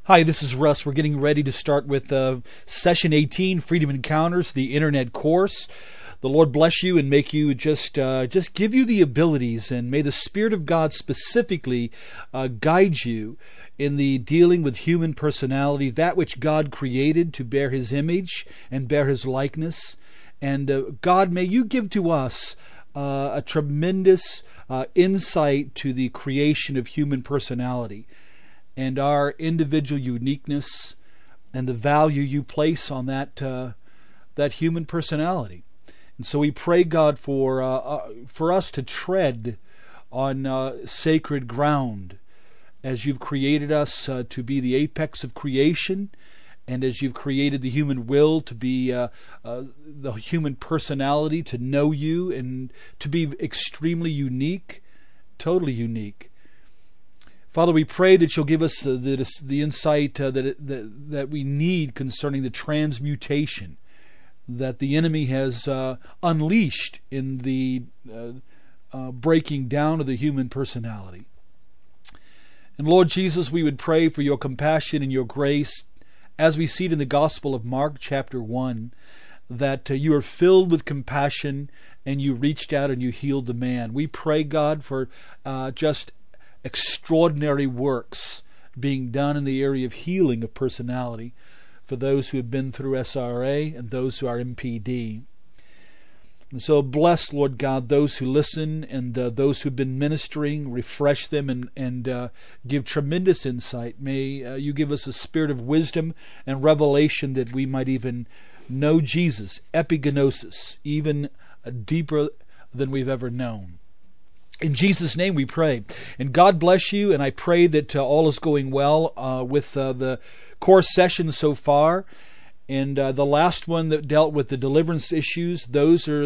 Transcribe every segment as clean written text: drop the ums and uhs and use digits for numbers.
Hi, this is Russ. We're getting ready to start with Session 18, Freedom Encounters, the Internet course. The Lord bless you and make you just give you the abilities, and may the Spirit of God specifically guide you in the dealing with human personality, that which God created to bear His image and bear His likeness. And God, may you give to us a tremendous insight to the creation of human personality and our individual uniqueness and the value you place on that human personality. And so we pray, God, for us to tread on sacred ground as you've created us to be the apex of creation, and as you've created the human will to be the human personality, to know you and to be extremely unique, totally unique. Father, we pray that you'll give us the insight that we need concerning the transmutation that the enemy has unleashed in the breaking down of the human personality. And Lord Jesus, we would pray for your compassion and your grace as we see it in the Gospel of Mark chapter 1, that you are filled with compassion and you reached out and you healed the man. We pray, God, for just extraordinary works being done in the area of healing of personality for those who have been through SRA and those who are MPD. And so bless, Lord God, those who listen and those who've been ministering, refresh them and give tremendous insight. May you give us a spirit of wisdom and revelation that we might even know Jesus, epigenosis, even deeper than we've ever known. In Jesus' name we pray. And God bless you, and I pray that all is going well with the course sessions so far. And the last one that dealt with the deliverance issues, those are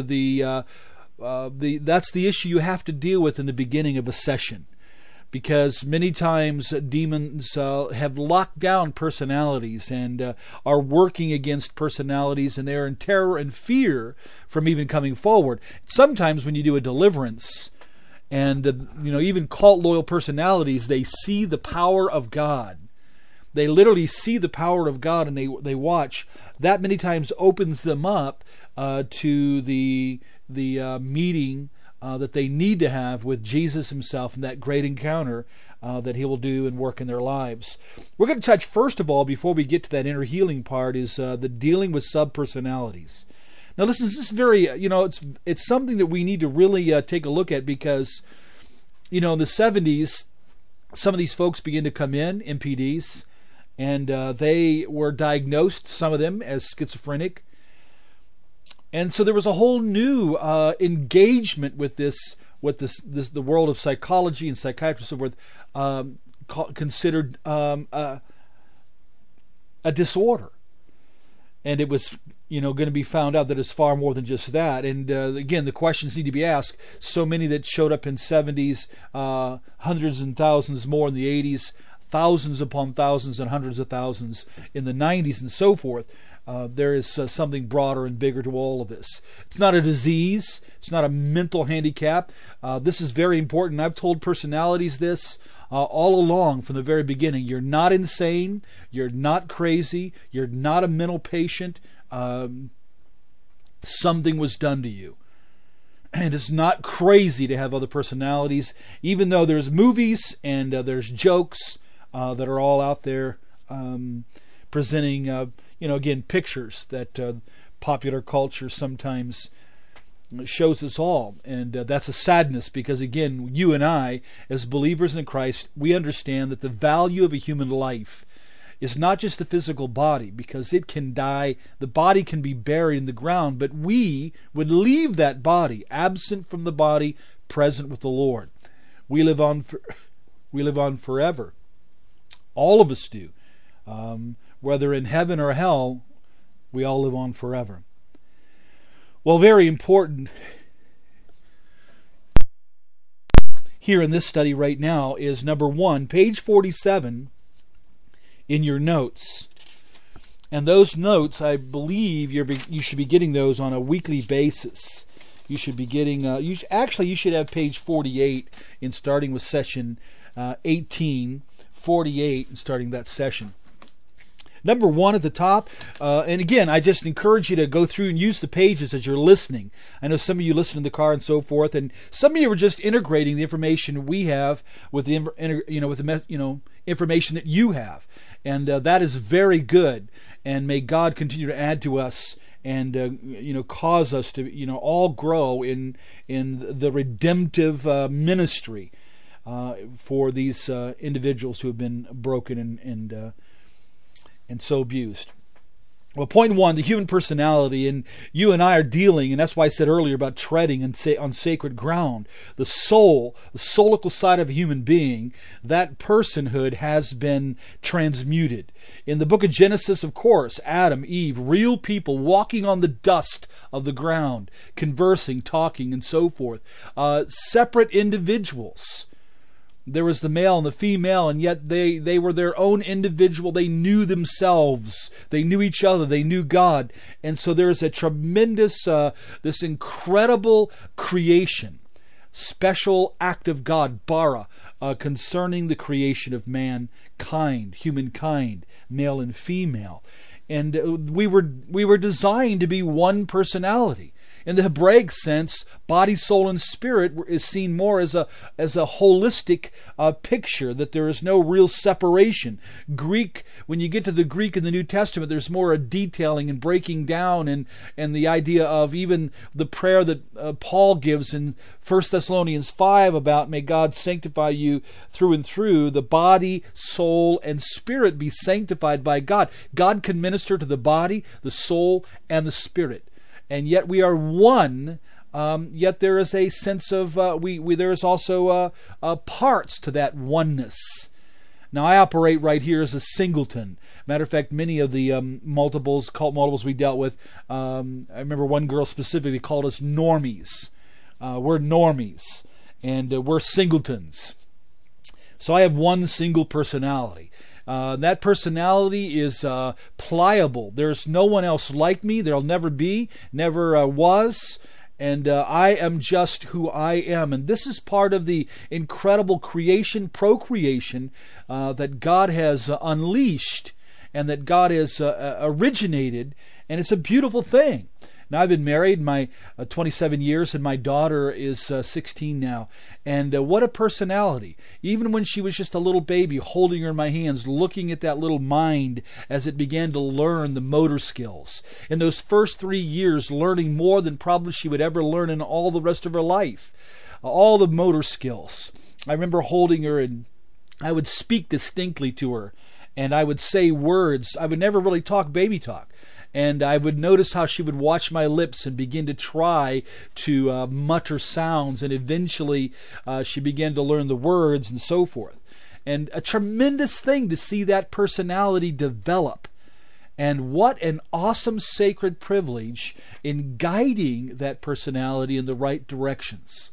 that's the issue you have to deal with in the beginning of a session. Because many times demons have locked down personalities and are working against personalities, and they're in terror and fear from even coming forward. Sometimes when you do a deliverance, and even cult loyal personalities, they see the power of God. They literally see the power of God, and they watch. That many times opens them up to the meeting that they need to have with Jesus Himself, and that great encounter that He will do and work in their lives. We're going to touch first of all, before we get to that inner healing part, is the dealing with subpersonalities. Now listen, this is very, it's something that we need to really take a look at, because, in the 70s, some of these folks began to come in, MPDs, and they were diagnosed, some of them, as schizophrenic. And so there was a whole new engagement with the world of psychology and psychiatry, so forth, considered a disorder. And it was going to be found out that it's far more than just that. And again, the questions need to be asked. So many that showed up in 70s, hundreds and thousands more in the 80s, thousands upon thousands and hundreds of thousands in the 90s and so forth. There is something broader and bigger to all of this. It's not a disease. It's not a mental handicap. This is very important. I've told personalities this all along from the very beginning. You're not insane. You're not crazy. You're not a mental patient. Something was done to you. And it's not crazy to have other personalities, even though there's movies and there's jokes that are all out there presenting, again, pictures that popular culture sometimes shows us all. And that's a sadness, because, again, you and I, as believers in Christ, we understand that the value of a human life is not just the physical body, because it can die, the body can be buried in the ground, but we would leave that body, absent from the body, present with the Lord. We live on forever. All of us do. Whether in heaven or hell, we all live on forever. Well, very important here in this study right now is number 1, page 47 in your notes. And those notes, I believe you should be getting those on a weekly basis. You should be getting, you should have page 48 in starting with session 18, 48 and starting that session. Number one at the top, and again, I just encourage you to go through and use the pages as you're listening. I know some of you listen in the car and so forth, and some of you are just integrating the information we have with the information that you have, and that is very good. And may God continue to add to us and cause us to all grow in the redemptive ministry for these individuals who have been broken and so abused. Well, point one, the human personality, and you and I are dealing, and that's why I said earlier about treading on sacred ground. The soul, the soulical side of a human being, that personhood has been transmuted. In the book of Genesis, of course, Adam, Eve, real people walking on the dust of the ground, conversing, talking, and so forth. Separate individuals. There was the male and the female, and yet they were their own individual. They knew themselves. They knew each other. They knew God. And so there is a tremendous, this incredible creation, special act of God, bara, concerning the creation of mankind, humankind, male and female. And we were designed to be one personality. In the Hebraic sense, body, soul, and spirit is seen more as a holistic picture, that there is no real separation. Greek, when you get to the Greek in the New Testament, there's more a detailing and breaking down, and the idea of even the prayer that Paul gives in 1 Thessalonians 5 about, may God sanctify you through and through, the body, soul, and spirit be sanctified by God. God can minister to the body, the soul, and the spirit. And yet we are one, yet there is a sense of, there is also parts to that oneness. Now, I operate right here as a singleton. Matter of fact, many of the cult multiples we dealt with, I remember one girl specifically called us normies. We're normies, and we're singletons. So I have one single personality. That personality is pliable. There's no one else like me. There'll never be, never was. And I am just who I am. And this is part of the incredible procreation that God has unleashed and that God has originated. And it's a beautiful thing. Now, I've been married 27 years, and my daughter is 16 now. And what a personality. Even when she was just a little baby, holding her in my hands, looking at that little mind as it began to learn the motor skills. In those first 3 years, learning more than probably she would ever learn in all the rest of her life. All the motor skills. I remember holding her, and I would speak distinctly to her. And I would say words. I would never really talk baby talk. And I would notice how she would watch my lips and begin to try to mutter sounds, and eventually she began to learn the words and so forth. And a tremendous thing to see that personality develop. And what an awesome sacred privilege in guiding that personality in the right directions.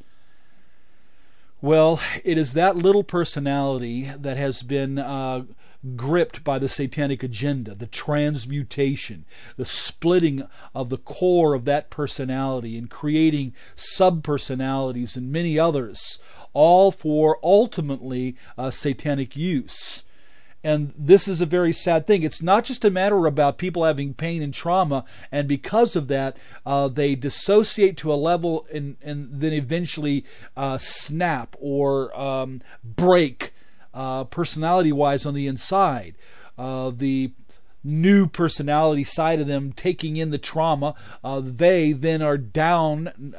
Well, it is that little personality that has been gripped by the satanic agenda, the transmutation, the splitting of the core of that personality and creating sub-personalities and many others, all for ultimately satanic use. And this is a very sad thing. It's not just a matter about people having pain and trauma, and because of that, they dissociate to a level and then eventually snap or break personality-wise on the inside. The new personality side of them taking in the trauma, they then are down,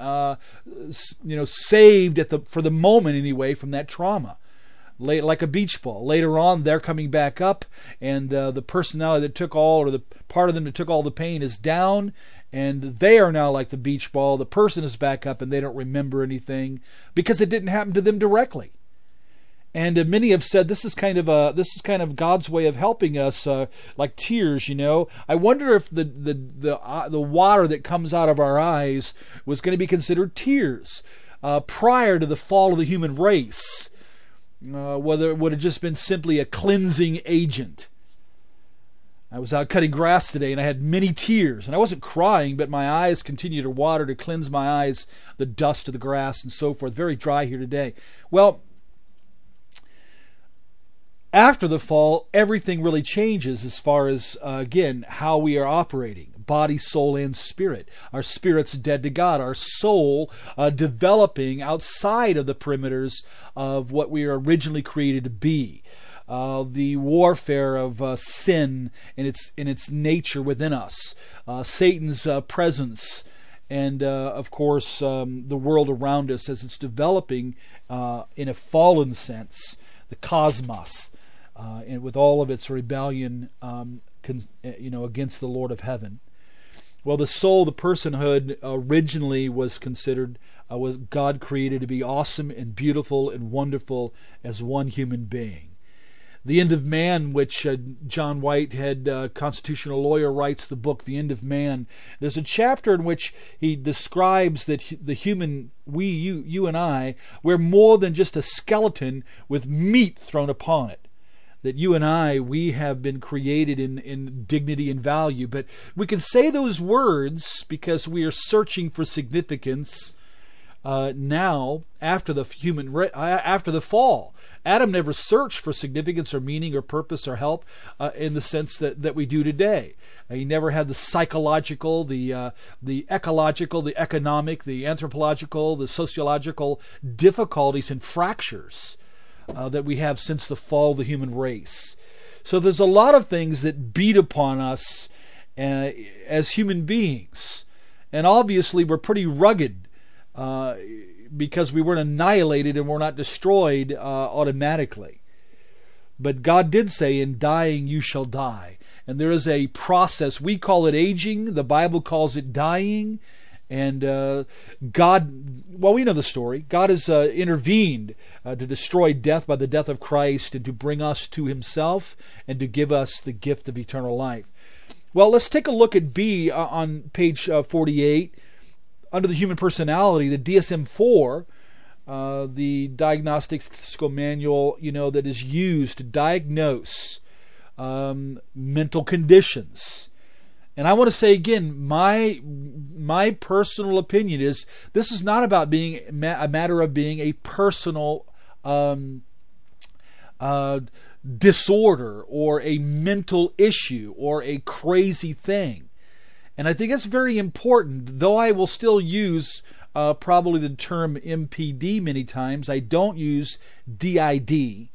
saved for the moment anyway from that trauma. Like a beach ball. Later on, they're coming back up, and the personality that took all, or the part of them that took all the pain is down, and they are now like the beach ball. The person is back up, and they don't remember anything because it didn't happen to them directly. And many have said this is kind of God's way of helping us, like tears. I wonder if the water that comes out of our eyes was going to be considered tears prior to the fall of the human race. Whether it would have just been simply a cleansing agent. I was out cutting grass today, and I had many tears, and I wasn't crying, but my eyes continued to water to cleanse my eyes, the dust of the grass and so forth. Very dry here today. Well, After the fall, everything really changes as far as, again, how we are operating. Body, soul, and spirit. Our spirit's dead to God. Our soul developing outside of the perimeters of what we were originally created to be. The warfare of sin in its nature within us. Satan's presence. And, of course, the world around us as it's developing in a fallen sense. The cosmos. And with all of its rebellion against the Lord of heaven. Well, the soul, the personhood, originally was considered, was God created to be awesome and beautiful and wonderful as one human being. The End of Man, which John Whitehead, constitutional lawyer, writes the book, The End of Man. There's a chapter in which he describes that the human, you and I, we're more than just a skeleton with meat thrown upon it. That you and I, we have been created in dignity and value. But we can say those words because we are searching for significance now after the fall. Adam never searched for significance or meaning or purpose or help in the sense that we do today. He never had the psychological, the ecological, the economic, the anthropological, the sociological difficulties and fractures that we have since the fall of the human race. So there's a lot of things that beat upon us as human beings. And obviously we're pretty rugged because we weren't annihilated and we're not destroyed automatically. But God did say, in dying you shall die. And there is a process. We call it aging. The Bible calls it dying. And God, well, we know the story. God has intervened to destroy death by the death of Christ and to bring us to Himself and to give us the gift of eternal life. Well, let's take a look at B on page 48. Under the human personality, the DSM-4, the diagnostic statistical manual, that is used to diagnose mental conditions. And I want to say again, my personal opinion is this is not about being a matter of being a personal disorder or a mental issue or a crazy thing. And I think that's very important, though I will still use probably the term MPD many times. I don't use DID.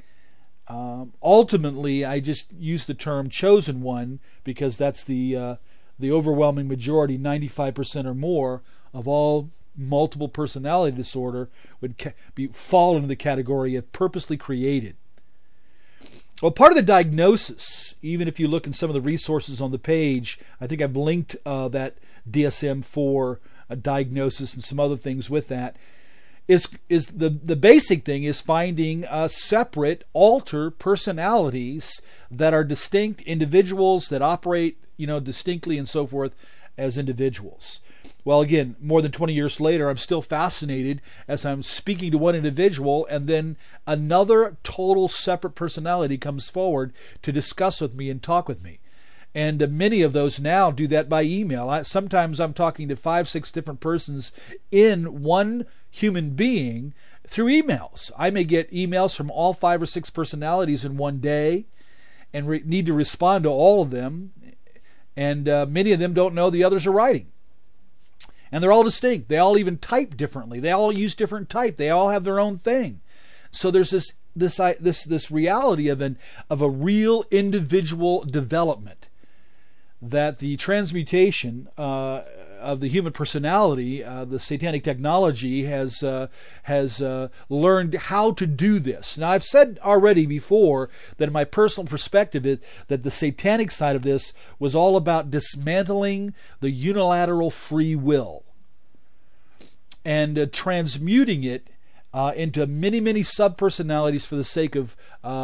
Ultimately, I just use the term chosen one because that's the overwhelming majority, 95% or more, of all multiple personality disorder would fall into the category of purposely created. Well, part of the diagnosis, even if you look in some of the resources on the page, I think I've linked that DSM-4 diagnosis and some other things with that, is the basic thing is finding separate, alter personalities that are distinct individuals that operate, distinctly and so forth as individuals. Well, again, more than 20 years later, I'm still fascinated as I'm speaking to one individual and then another total separate personality comes forward to discuss with me and talk with me. And many of those now do that by email. Sometimes I'm talking to 5-6 different persons in one human being through emails. I may get emails from all 5 or 6 personalities in one day and need to respond to all of them. And many of them don't know the others are writing. And they're all distinct. They all even type differently. They all use different type. They all have their own thing. So there's this reality of a real individual development that the transmutation of the human personality, the satanic technology has learned how to do this. Now, I've said already before that in my personal perspective that the satanic side of this was all about dismantling the unilateral free will and transmuting it into many, many sub-personalities for the sake of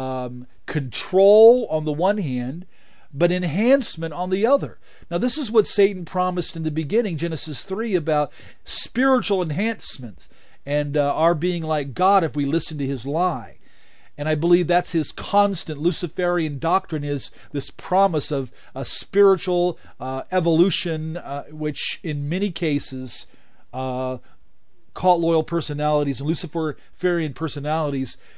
control on the one hand, but enhancement on the other. Now, this is what Satan promised in the beginning, Genesis 3, about spiritual enhancements and our being like God if we listen to his lie. And I believe that's his constant Luciferian doctrine, is this promise of a spiritual evolution, which in many cases cult loyal personalities and Luciferian personalities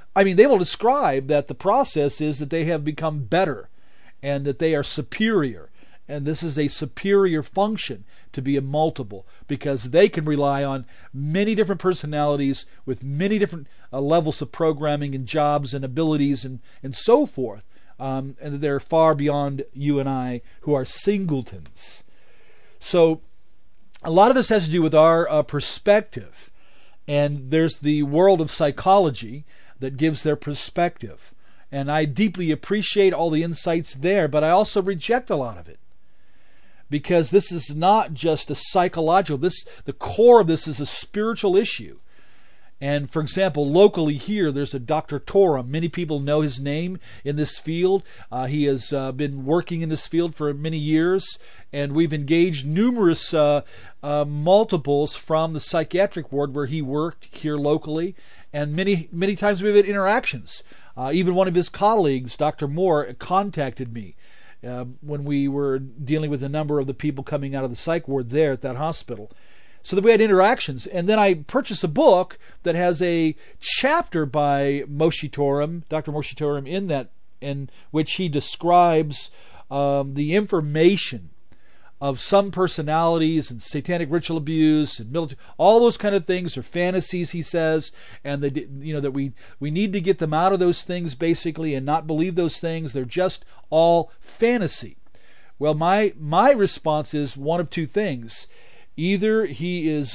I mean, they will describe that the process is that they have become better and that they are superior. And this is a superior function to be a multiple because they can rely on many different personalities with many different levels of programming and jobs and abilities and so forth. And they're far beyond you and I who are singletons. So a lot of this has to do with our perspective. And there's the world of psychology that gives their perspective. And I deeply appreciate all the insights there, but I also reject a lot of it. Because this is not just a psychological, the core of this is a spiritual issue. And for example, locally here, there's a Dr. Torum. Many people know his name in this field. He has been working in this field for many years, and we've engaged numerous multiples from the psychiatric ward where he worked here locally, and many times we've had interactions. Even one of his colleagues, Dr. Moore, contacted me when we were dealing with a number of the people coming out of the psych ward there at that hospital. So that we had interactions. And then I purchased a book that has a chapter by Moshe Torum, Dr. Moshe Torum, in which he describes the information of some personalities and satanic ritual abuse and military, all those kind of things are fantasies, he says, and that we need to get them out of those things basically and not believe those things. They're just all fantasy. Well, my response is one of two things. Either he is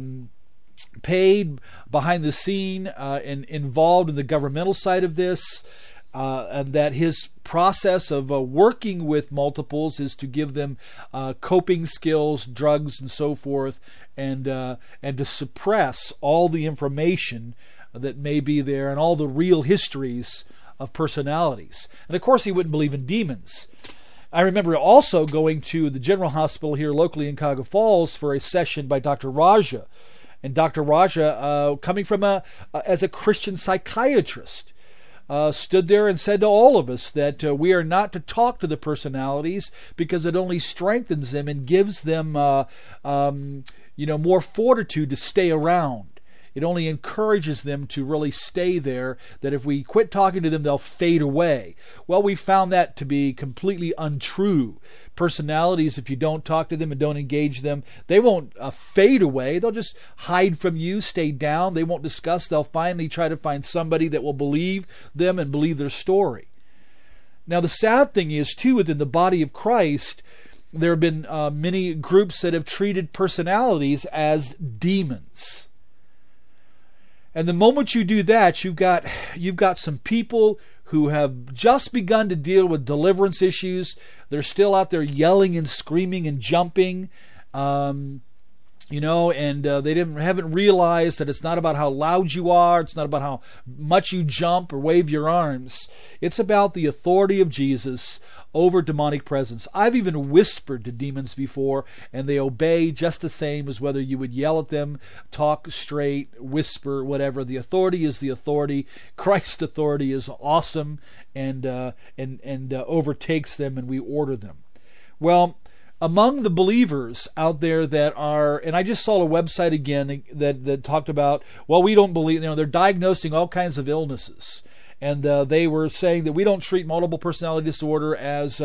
paid behind the scene and involved in the governmental side of this, and that his process of working with multiples is to give them coping skills, drugs, and so forth, and to suppress all the information that may be there and all the real histories of personalities. And of course, he wouldn't believe in demons. I remember also going to the General Hospital here locally in Cuyahoga Falls for a session by Dr. Raja. And Dr. Raja, coming from as a Christian psychiatrist, stood there and said to all of us that we are not to talk to the personalities because it only strengthens them and gives them more fortitude to stay around. It only encourages them to really stay there, that if we quit talking to them, they'll fade away. Well, we found that to be completely untrue. Personalities, if you don't talk to them and don't engage them, they won't fade away. They'll just hide from you, stay down. They won't discuss. They'll finally try to find somebody that will believe them and believe their story. Now, the sad thing is, too, within the body of Christ, there have been many groups that have treated personalities as demons. And the moment you do that, you've got some people who have just begun to deal with deliverance issues. They're still out there yelling and screaming and jumping, and they haven't realized that it's not about how loud you are. It's not about how much you jump or wave your arms. It's about the authority of Jesus over demonic presence. I've even whispered to demons before, and they obey just the same as whether you would yell at them, talk straight, whisper, whatever. The authority is the authority. Christ's authority is awesome and overtakes them, and we order them. Well, among the believers out there that are, and I just saw a website again that talked about, well, we don't believe, they're diagnosing all kinds of illnesses. And they were saying that we don't treat multiple personality disorder as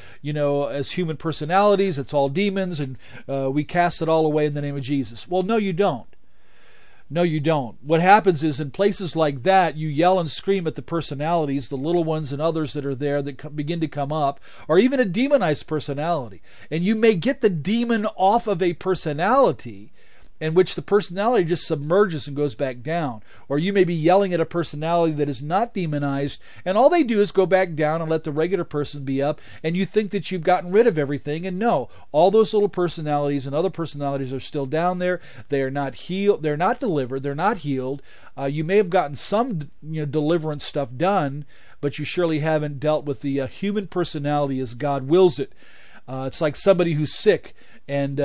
human personalities. It's all demons, and we cast it all away in the name of Jesus. Well, no, you don't. No, you don't. What happens is in places like that, you yell and scream at the personalities, the little ones and others that are there that begin to come up, or even a demonized personality. And you may get the demon off of a personality in which the personality just submerges and goes back down. Or you may be yelling at a personality that is not demonized, and all they do is go back down and let the regular person be up, and you think that you've gotten rid of everything. And no, all those little personalities and other personalities are still down there. They are not healed. They're not delivered. They're not healed. You may have gotten some deliverance stuff done, but you surely haven't dealt with the human personality as God wills it. It's like somebody who's sick and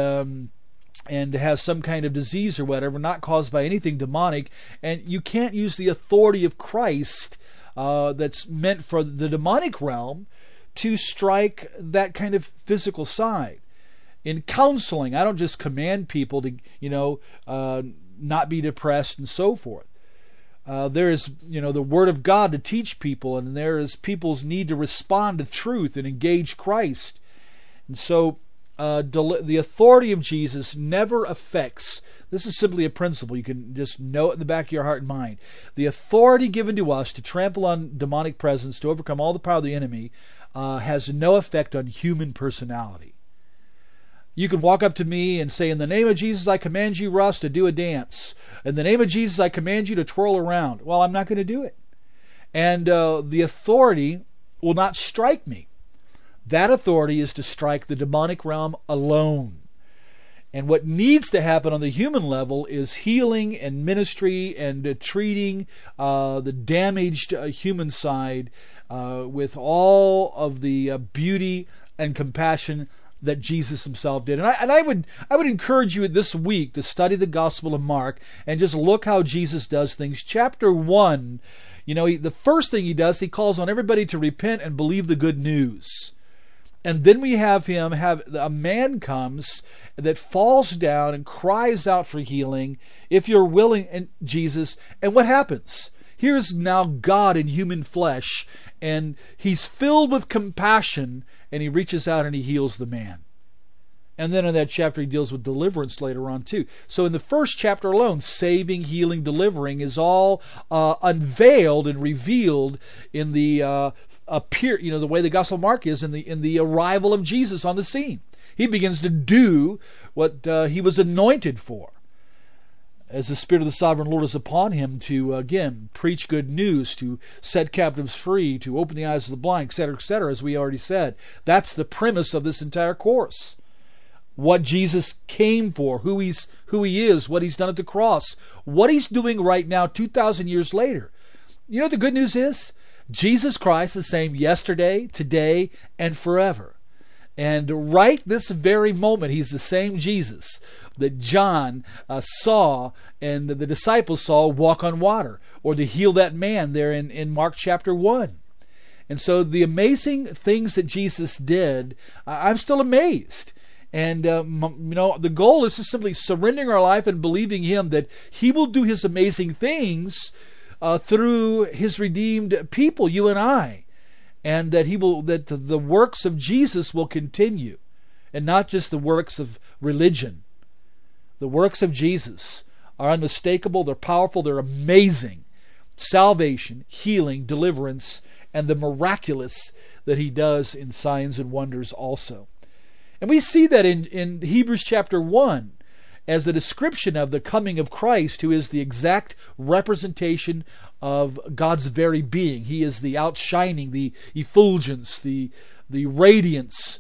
has some kind of disease or whatever, not caused by anything demonic, and you can't use the authority of Christ that's meant for the demonic realm to strike that kind of physical side. In counseling, I don't just command people to, not be depressed and so forth. There is, the Word of God to teach people, and there is people's need to respond to truth and engage Christ. And so the authority of Jesus never affects. This is simply a principle. You can just know it in the back of your heart and mind. The authority given to us to trample on demonic presence, to overcome all the power of the enemy, has no effect on human personality. You can walk up to me and say, in the name of Jesus, I command you, Russ, to do a dance. In the name of Jesus, I command you to twirl around. Well, I'm not going to do it. And the authority will not strike me. That authority is to strike the demonic realm alone. And what needs to happen on the human level is healing and ministry and treating the damaged human side with all of the beauty and compassion that Jesus himself did. And I would encourage you this week to study the Gospel of Mark and just look how Jesus does things. Chapter 1, the first thing he does, he calls on everybody to repent and believe the good news. And then we have a man comes that falls down and cries out for healing, if you're willing, and Jesus. And what happens? Here's now God in human flesh, and he's filled with compassion, and he reaches out and he heals the man. And then in that chapter he deals with deliverance later on too. So in the first chapter alone, saving, healing, delivering is all unveiled and revealed in the the way the Gospel of Mark is in the arrival of Jesus on the scene. He begins to do what he was anointed for, as the Spirit of the Sovereign Lord is upon him to, again, preach good news, to set captives free, to open the eyes of the blind, etc., as we already said. That's the premise of this entire course. What Jesus came for, who he is, what he's done at the cross, what he's doing right now 2,000 years later. You know what the good news is? Jesus Christ is the same yesterday, today, and forever. And right this very moment, he's the same Jesus that John saw and the disciples saw walk on water, or to heal that man there in Mark chapter 1. And so the amazing things that Jesus did, I'm still amazed. And, the goal is to simply surrendering our life and believing him that he will do his amazing things through his redeemed people, you and I. And that the works of Jesus will continue, and not just the works of religion. The works of Jesus are unmistakable, they're powerful, they're amazing. Salvation, healing, deliverance, and the miraculous that he does in signs and wonders also. And we see that in Hebrews chapter 1 as the description of the coming of Christ, who is the exact representation of God's very being. He is the outshining, the effulgence, the radiance.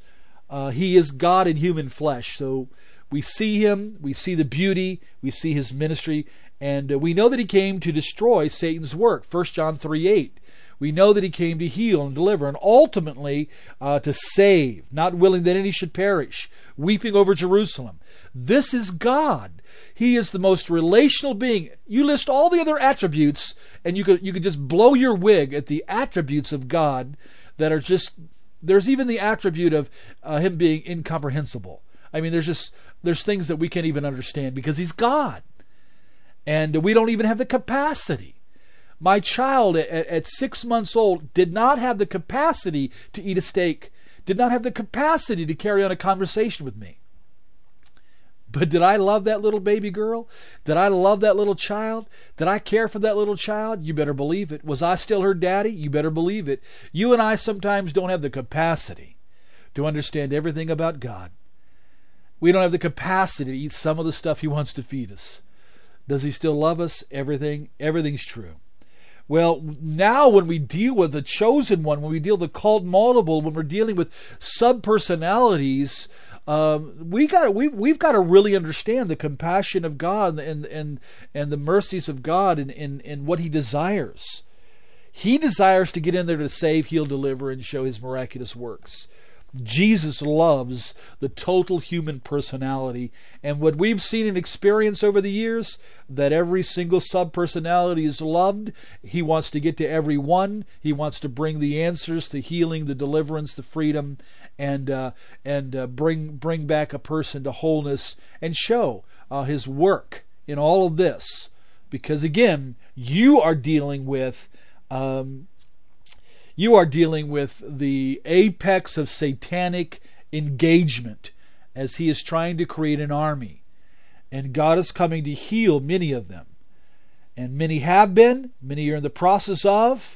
He is God in human flesh. So we see him, we see the beauty, we see his ministry, and we know that he came to destroy Satan's work. 1 John 3:8. We know that he came to heal and deliver, and ultimately to save, not willing that any should perish, weeping over Jerusalem. This is God. He is the most relational being. You list all the other attributes, and you could just blow your wig at the attributes of God that are just. There's even the attribute of him being incomprehensible. I mean, there's things that we can't even understand because he's God, and we don't even have the capacity. My child at 6 months old did not have the capacity to eat a steak, did not have the capacity to carry on a conversation with me. But did I love that little baby girl? Did I love that little child? Did I care for that little child? You better believe it. Was I still her daddy? You better believe it. You and I sometimes don't have the capacity to understand everything about God. We don't have the capacity to eat some of the stuff he wants to feed us. Does he still love us? Everything's true. Well, now when we deal with the chosen one, when we deal with the called multiple, when we're dealing with subpersonalities, we've got to really understand the compassion of God and the mercies of God and what he desires. He desires to get in there to save, heal, deliver, and show his miraculous works. Jesus loves the total human personality, and what we've seen and experienced over the years, that every single sub-personality is loved. He wants to get to every one. He wants to bring the answers, the healing, the deliverance, the freedom, and bring back a person to wholeness and show his work in all of this. Because again, You are dealing with the apex of satanic engagement as he is trying to create an army. And God is coming to heal many of them. And many have been, many are in the process of.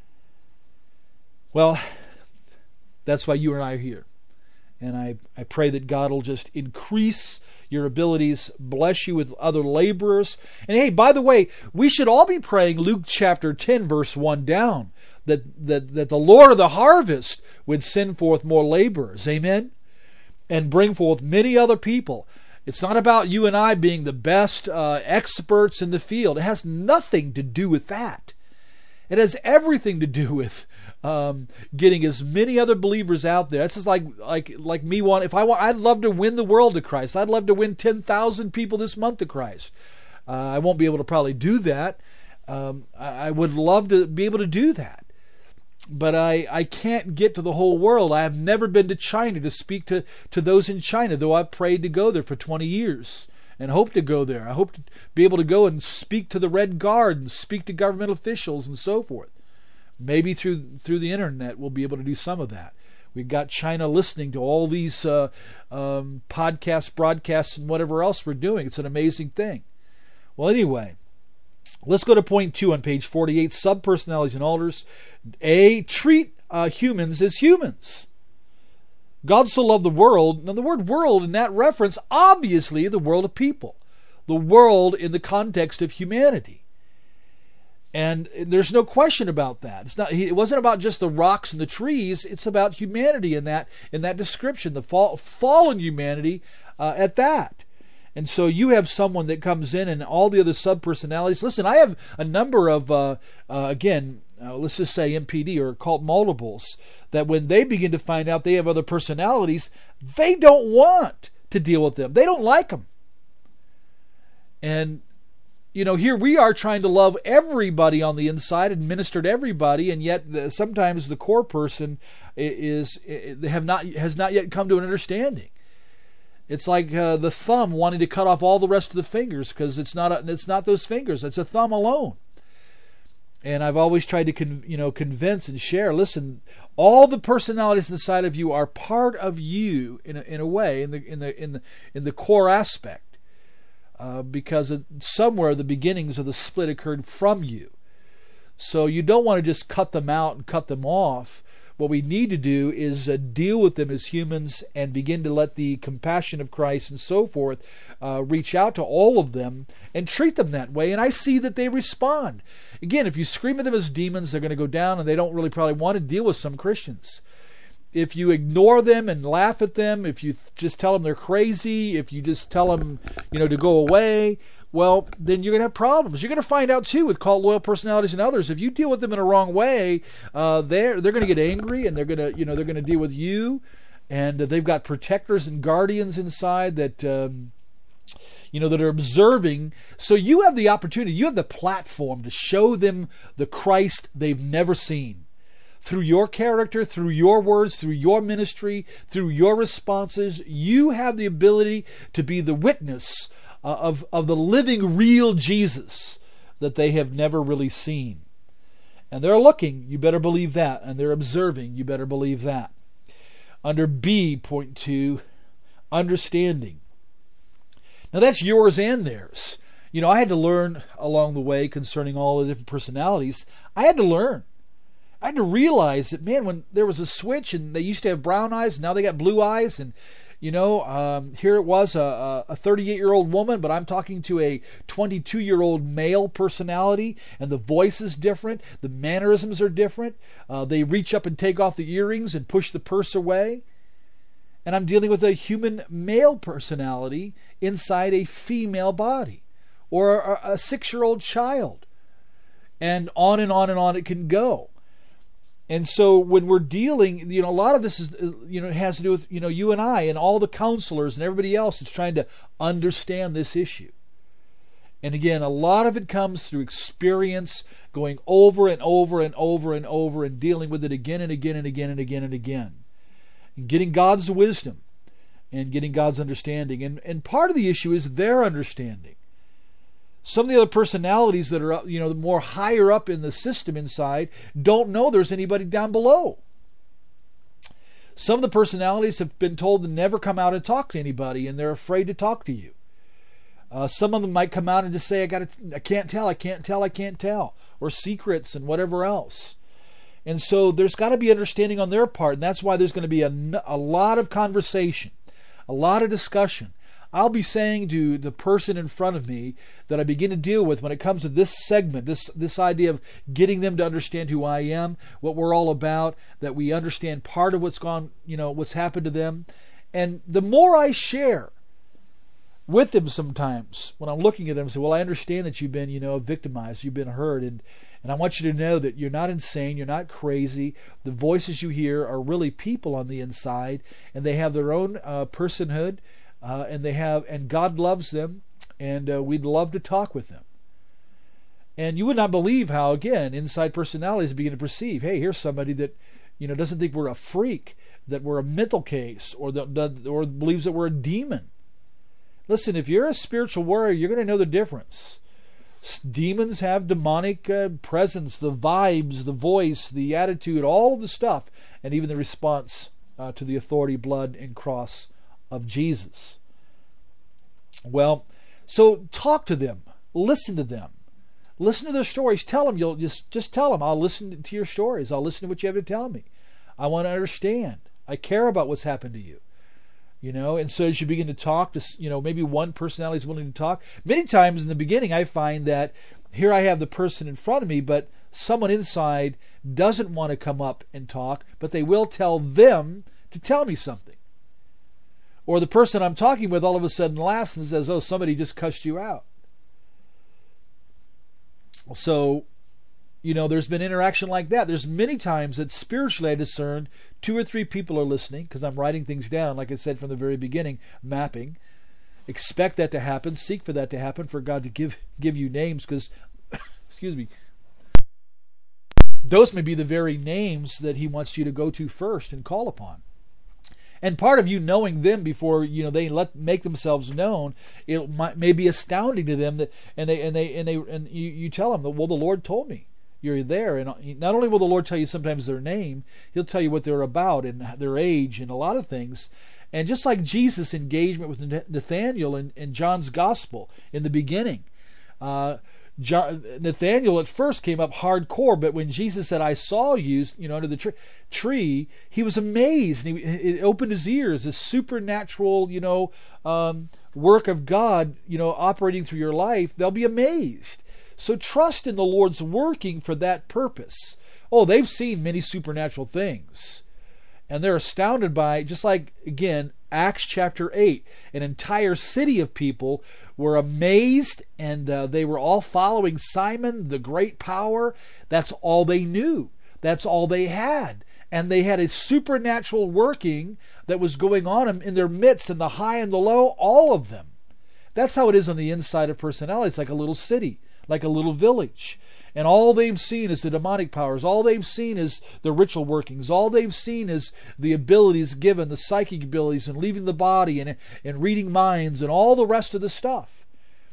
Well, that's why you and I are here. And I pray that God will just increase your abilities, bless you with other laborers. And hey, by the way, we should all be praying Luke chapter 10, verse 1 down, that the Lord of the harvest would send forth more laborers. Amen? And bring forth many other people. It's not about you and I being the best experts in the field. It has nothing to do with that. It has everything to do with getting as many other believers out there. It's just like me I'd love to win the world to Christ. I'd love to win 10,000 people this month to Christ. I won't be able to probably do that. I would love to be able to do that. But I can't get to the whole world. I have never been to China to speak to those in China, though I've prayed to go there for 20 years and hope to go there. I hope to be able to go and speak to the Red Guard and speak to government officials and so forth. Maybe through the internet we'll be able to do some of that. We've got China listening to all these podcasts, broadcasts, and whatever else we're doing. It's an amazing thing. Well, anyway, let's go to point 2 on page 48, subpersonalities and altars. A, treat humans as humans. God so loved the world. Now, the word world in that reference, obviously the world of people. The world in the context of humanity. And there's no question about that. It wasn't about just the rocks and the trees. It's about humanity in that description, the fallen humanity at that. And so you have someone that comes in and all the other subpersonalities. Listen, I have a number of, let's just say MPD or occult multiples, that when they begin to find out they have other personalities, they don't want to deal with them. They don't like them. And here we are trying to love everybody on the inside and minister to everybody, and yet sometimes the core person has not yet come to an understanding. It's like the thumb wanting to cut off all the rest of the fingers because it's not those fingers; it's a thumb alone. And I've always tried to convince and share. Listen, all the personalities inside of you are part of you in a way in the core aspect. Because somewhere the beginnings of the split occurred from you. So you don't want to just cut them out and cut them off. What we need to do is deal with them as humans and begin to let the compassion of Christ and so forth reach out to all of them and treat them that way. And I see that they respond. Again, if you scream at them as demons, they're going to go down, and they don't really probably want to deal with some Christians. If you ignore them and laugh at them, if you just tell them they're crazy, if you just tell them, to go away, well, then you're going to have problems. You're going to find out, too, with cult loyal personalities and others. If you deal with them in a wrong way, they're going to get angry, and they're going to deal with you, and they've got protectors and guardians inside that that are observing. So you have the opportunity, you have the platform to show them the Christ they've never seen. Through your character, through your words, through your ministry, through your responses, you have the ability to be the witness of the living, real Jesus that they have never really seen. And they're looking, you better believe that. And they're observing, you better believe that. Under B, point 2, understanding. Now that's yours and theirs. I had to learn along the way concerning all the different personalities. I had to learn. I had to realize that, man, when there was a switch and they used to have brown eyes, and now they got blue eyes, and, here it was a 38-year-old woman, but I'm talking to a 22-year-old male personality, and the voice is different, the mannerisms are different, they reach up and take off the earrings and push the purse away, and I'm dealing with a human male personality inside a female body, or a 6-year-old child, and on and on and on it can go. And so when we're dealing, a lot of this is, it has to do with, you and I and all the counselors and everybody else that's trying to understand this issue. And again, a lot of it comes through experience, going over and over and over and over and dealing with it again and again and again and again and again. And getting God's wisdom and getting God's understanding. And part of the issue is their understanding. Some of the other personalities that are, more higher up in the system inside don't know there's anybody down below. Some of the personalities have been told to never come out and talk to anybody, and they're afraid to talk to you. Some of them might come out and just say, I can't tell, or secrets and whatever else. And so there's got to be understanding on their part, and that's why there's going to be a lot of conversation, a lot of discussion. I'll be saying to the person in front of me that I begin to deal with when it comes to this segment, this idea of getting them to understand who I am, what we're all about, that we understand part of what's happened to them. And the more I share with them sometimes, when I'm looking at them, I say, well, I understand that you've been, victimized, you've been hurt, and I want you to know that you're not insane, you're not crazy. The voices you hear are really people on the inside, and they have their own personhood. And God loves them, and we'd love to talk with them. And you would not believe how, again, inside personalities begin to perceive, hey, here's somebody that, doesn't think we're a freak, that we're a mental case, or believes that we're a demon. Listen, if you're a spiritual warrior, you're going to know the difference. Demons have demonic presence, the vibes, the voice, the attitude, all of the stuff, and even the response to the authority, blood, and cross of Jesus. Well, so talk to them, listen to them, listen to their stories. Tell them, you'll just tell them, I'll listen to your stories, I'll listen to what you have to tell me. I want to understand. I care about what's happened to you. And so as you begin to talk to, maybe one personality is willing to talk. Many times in the beginning, I find that here I have the person in front of me, but someone inside doesn't want to come up and talk, but they will tell them to tell me something. Or the person I'm talking with all of a sudden laughs and says, oh, somebody just cussed you out. So, there's been interaction like that. There's many times that spiritually I discern 2 or 3 people are listening, because I'm writing things down, like I said from the very beginning, mapping. Expect that to happen. Seek for that to happen, for God to give you names, because, excuse me, those may be the very names that He wants you to go to first and call upon. And part of you knowing them before they make themselves known, it may be astounding to them that, and you tell them that, well, the Lord told me you're there, and not only will the Lord tell you sometimes their name, He'll tell you what they're about and their age and a lot of things. And just like Jesus' engagement with Nathanael in John's Gospel in the beginning, Nathanael at first came up hardcore, but when Jesus said, I saw you, under the tree, he was amazed. It opened his ears, this supernatural, work of God, operating through your life. They'll be amazed. So trust in the Lord's working for that purpose. Oh, they've seen many supernatural things, and they're astounded by, just like, again, Acts chapter 8, an entire city of people were amazed, and they were all following Simon, the great power. That's all they knew. That's all they had. And they had a supernatural working that was going on in their midst, in the high and the low, all of them. That's how it is on the inside of personality. It's like a little city, like a little village. And all they've seen is the demonic powers. All they've seen is the ritual workings. All they've seen is the abilities given, the psychic abilities, and leaving the body, and reading minds, and all the rest of the stuff.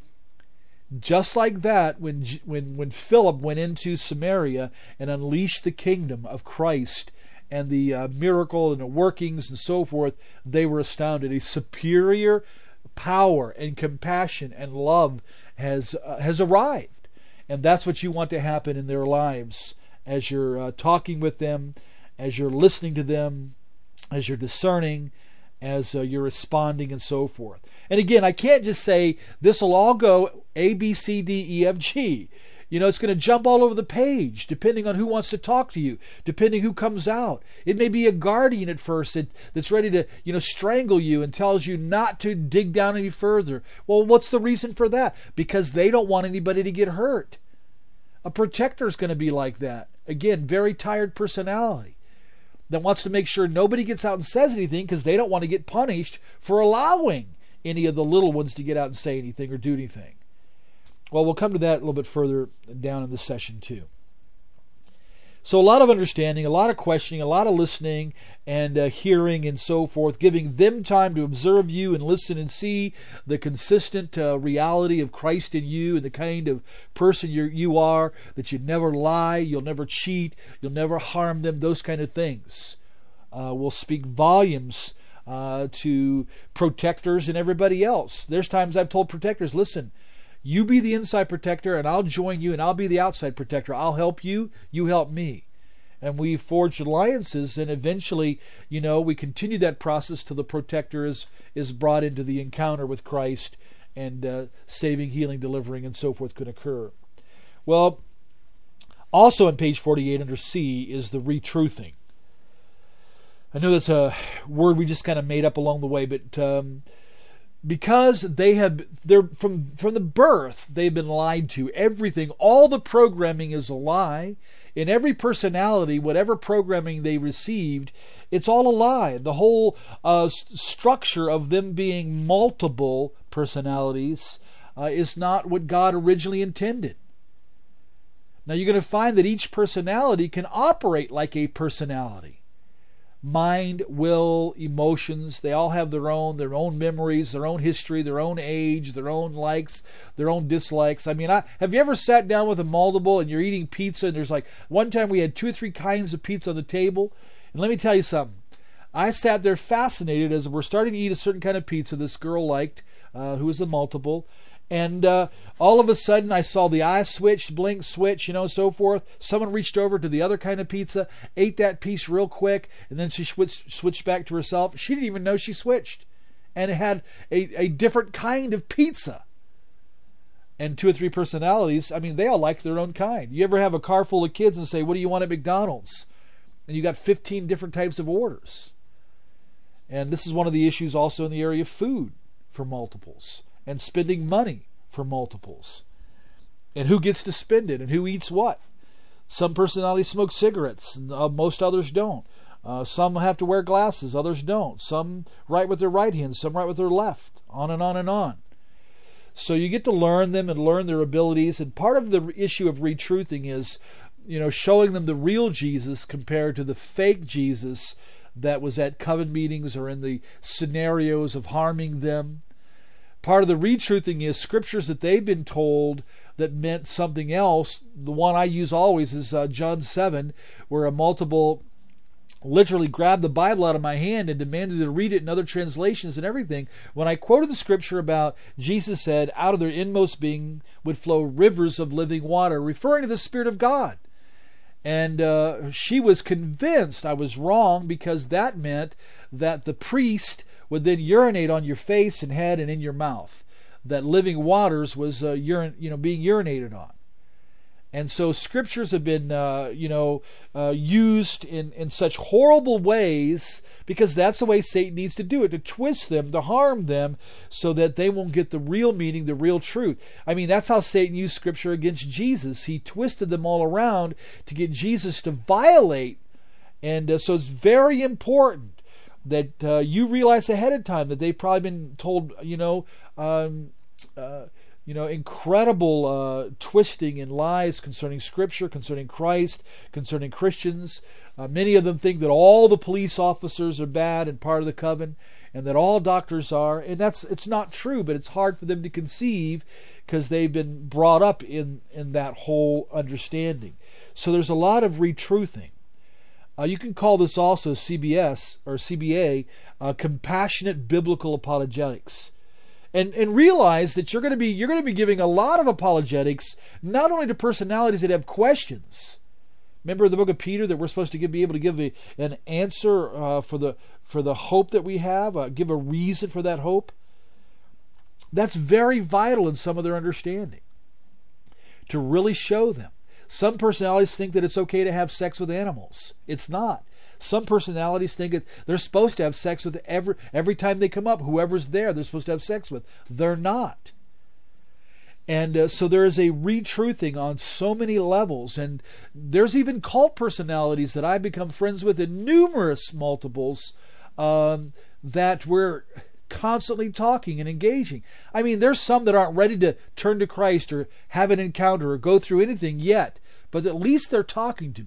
Just like that, when Philip went into Samaria and unleashed the kingdom of Christ and the miracle and the workings and so forth, they were astounded. A superior power and compassion and love has arrived. And that's what you want to happen in their lives as you're talking with them, as you're listening to them, as you're discerning, as you're responding, and so forth. And again, I can't just say this will all go A, B, C, D, E, F, G. It's going to jump all over the page, depending on who wants to talk to you, depending who comes out. It may be a guardian at first that's ready to, strangle you and tells you not to dig down any further. Well, what's the reason for that? Because they don't want anybody to get hurt. A protector is going to be like that. Again, very tired personality that wants to make sure nobody gets out and says anything, because they don't want to get punished for allowing any of the little ones to get out and say anything or do anything. Well, we'll come to that a little bit further down in this session too. So a lot of understanding, a lot of questioning, a lot of listening and hearing and so forth, giving them time to observe you and listen and see the consistent reality of Christ in you and the kind of person you are, that you never lie, you'll never cheat, you'll never harm them, those kind of things will speak volumes to protectors and everybody else. There's times I've told protectors, listen, you be the inside protector and I'll join you, and I'll be the outside protector. I'll help you, you help me. And we forged alliances, and eventually, we continue that process till the protector is brought into the encounter with Christ, and saving, healing, delivering, and so forth could occur. Well, also on page 48 under C is the retruthing. I know that's a word we just kind of made up along the way, but because they're from the birth, they've been lied to. Everything, all the programming is a lie. In every personality, whatever programming they received, it's all a lie. The whole structure of them being multiple personalities is not what God originally intended. Now you're going to find that each personality can operate like a personality. Mind, will, emotions, they all have their own memories, their own history, their own age, their own likes, their own dislikes. I mean, have you ever sat down with a multiple and you're eating pizza, and there's like, one time we had 2 or 3 kinds of pizza on the table, and let me tell you something. I sat there fascinated as we're starting to eat a certain kind of pizza this girl liked, who was a multiple, and all of a sudden I saw the eye switch, blink, switch, so forth. Someone reached over to the other kind of pizza, ate that piece real quick, and then she switched back to herself. She didn't even know she switched. And it had a different kind of pizza. And 2 or 3 personalities, I mean, they all like their own kind. You ever have a car full of kids and say, what do you want at McDonald's? And you got 15 different types of orders. And this is one of the issues also in the area of food for multiples. And spending money for multiples. And who gets to spend it and who eats what. Some personalities smoke cigarettes, and most others don't. Some have to wear glasses, others don't. Some write with their right hand, some write with their left. On and on and on. So you get to learn them and learn their abilities. And part of the issue of retruthing is, showing them the real Jesus compared to the fake Jesus that was at coven meetings or in the scenarios of harming them. Part of the retruthing is scriptures that they've been told that meant something else. The one I use always is John 7, where a multiple literally grabbed the Bible out of my hand and demanded to read it in other translations and everything. When I quoted the scripture about Jesus said, out of their inmost being would flow rivers of living water, referring to the Spirit of God. And she was convinced I was wrong, because that meant that the priest would then urinate on your face and head and in your mouth. That living waters was being urinated on. And so scriptures have been used in such horrible ways, because that's the way Satan needs to do it, to twist them, to harm them, so that they won't get the real meaning, the real truth. I mean, that's how Satan used scripture against Jesus. He twisted them all around to get Jesus to violate. And so it's very important that you realize ahead of time that they've probably been told, incredible twisting and lies concerning Scripture, concerning Christ, concerning Christians. Many of them think that all the police officers are bad and part of the coven, and that all doctors are. And it's not true, but it's hard for them to conceive because they've been brought up in that whole understanding. So there's a lot of retruthing. You can call this also CBS or CBA, compassionate biblical apologetics, and realize that you're going to be giving a lot of apologetics, not only to personalities that have questions. Remember in the book of Peter that we're supposed to be able to give an answer for the hope that we have, give a reason for that hope. That's very vital in some of their understanding, to really show them. Some personalities think that it's okay to have sex with animals. It's not. Some personalities think that they're supposed to have sex with every time they come up. Whoever's there, they're supposed to have sex with. They're not. And so there is a retruthing on so many levels. And there's even cult personalities that I've become friends with in numerous multiples that we're constantly talking and engaging. I mean, there's some that aren't ready to turn to Christ or have an encounter or go through anything yet, but at least they're talking to me.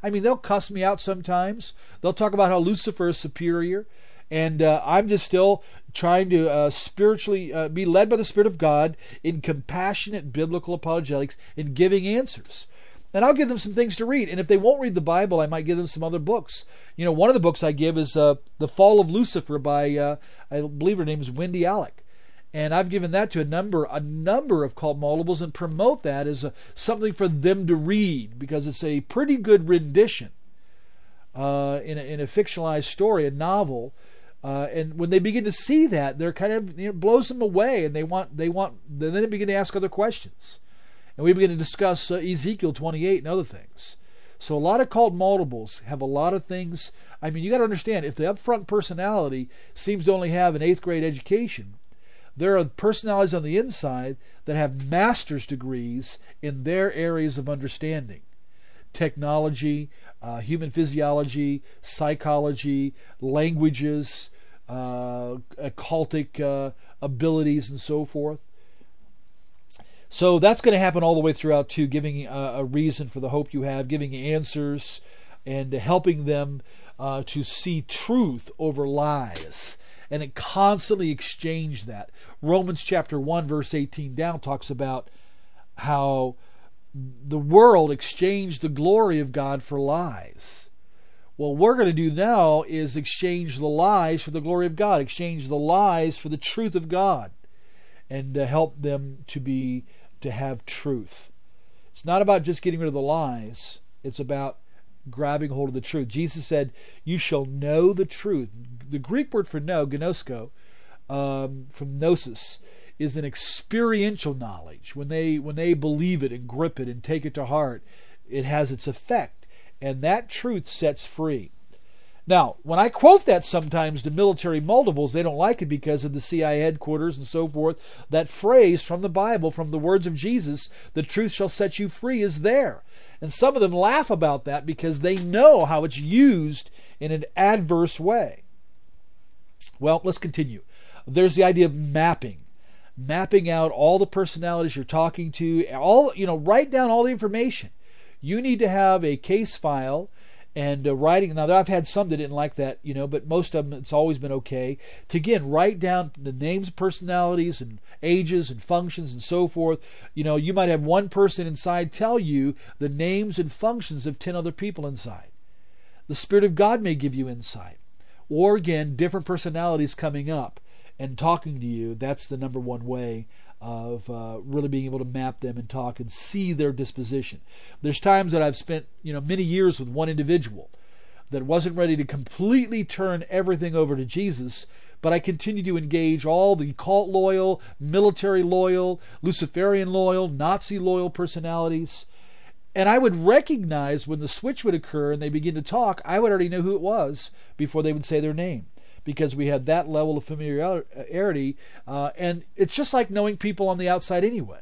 I mean, they'll cuss me out sometimes. They'll talk about how Lucifer is superior. And I'm just still trying to spiritually be led by the Spirit of God in compassionate biblical apologetics in giving answers. And I'll give them some things to read. And if they won't read the Bible, I might give them some other books. You know, one of the books I give is The Fall of Lucifer by, I believe her name is Wendy Alec. And I've given that to a number of cult multiples and promote that as something for them to read, because it's a pretty good rendition in a fictionalized story, a novel. And when they begin to see that, they're kind of, it blows them away, and then they begin to ask other questions. And we begin to discuss Ezekiel 28 and other things. So a lot of cult multiples have a lot of things. I mean, you got to understand, if the upfront personality seems to only have an 8th grade education, there are personalities on the inside that have master's degrees in their areas of understanding. Technology, human physiology, psychology, languages, occultic abilities, and so forth. So that's going to happen all the way throughout too, giving a reason for the hope you have, giving answers, and helping them to see truth over lies. And it constantly exchange that. Romans chapter 1 verse 18 down talks about how the world exchanged the glory of God for lies. What we're going to do now is exchange the lies for the glory of God, exchange the lies for the truth of God, and help them to have truth. It's not about just getting rid of the lies. It's about grabbing hold of the truth. Jesus said, "You shall know the truth." The Greek word for know, gnosko, from gnosis, is an experiential knowledge. When they believe it and grip it and take it to heart, it has its effect, and that truth sets free. Now, when I quote that sometimes to military multiples, they don't like it because of the CIA headquarters and so forth. That phrase from the Bible, from the words of Jesus, "the truth shall set you free," is there. And some of them laugh about that because they know how it's used in an adverse way. Well, let's continue. There's the idea of mapping out all the personalities you're talking to, write down all the information. You need to have a case file and writing. Now, I've had some that didn't like that, but most of them, it's always been okay to, again, write down the names of personalities and ages and functions and so forth. You might have one person inside tell you the names and functions of 10 other people inside. The Spirit of God may give you insight. Or, again, different personalities coming up and talking to you. That's the number one way of really being able to map them and talk and see their disposition. There's times that I've spent many years with one individual that wasn't ready to completely turn everything over to Jesus, but I continue to engage all the cult loyal, military loyal, Luciferian loyal, Nazi loyal personalities. And I would recognize when the switch would occur and they begin to talk, I would already know who it was before they would say their name, because we had that level of familiarity. And it's just like knowing people on the outside anyway.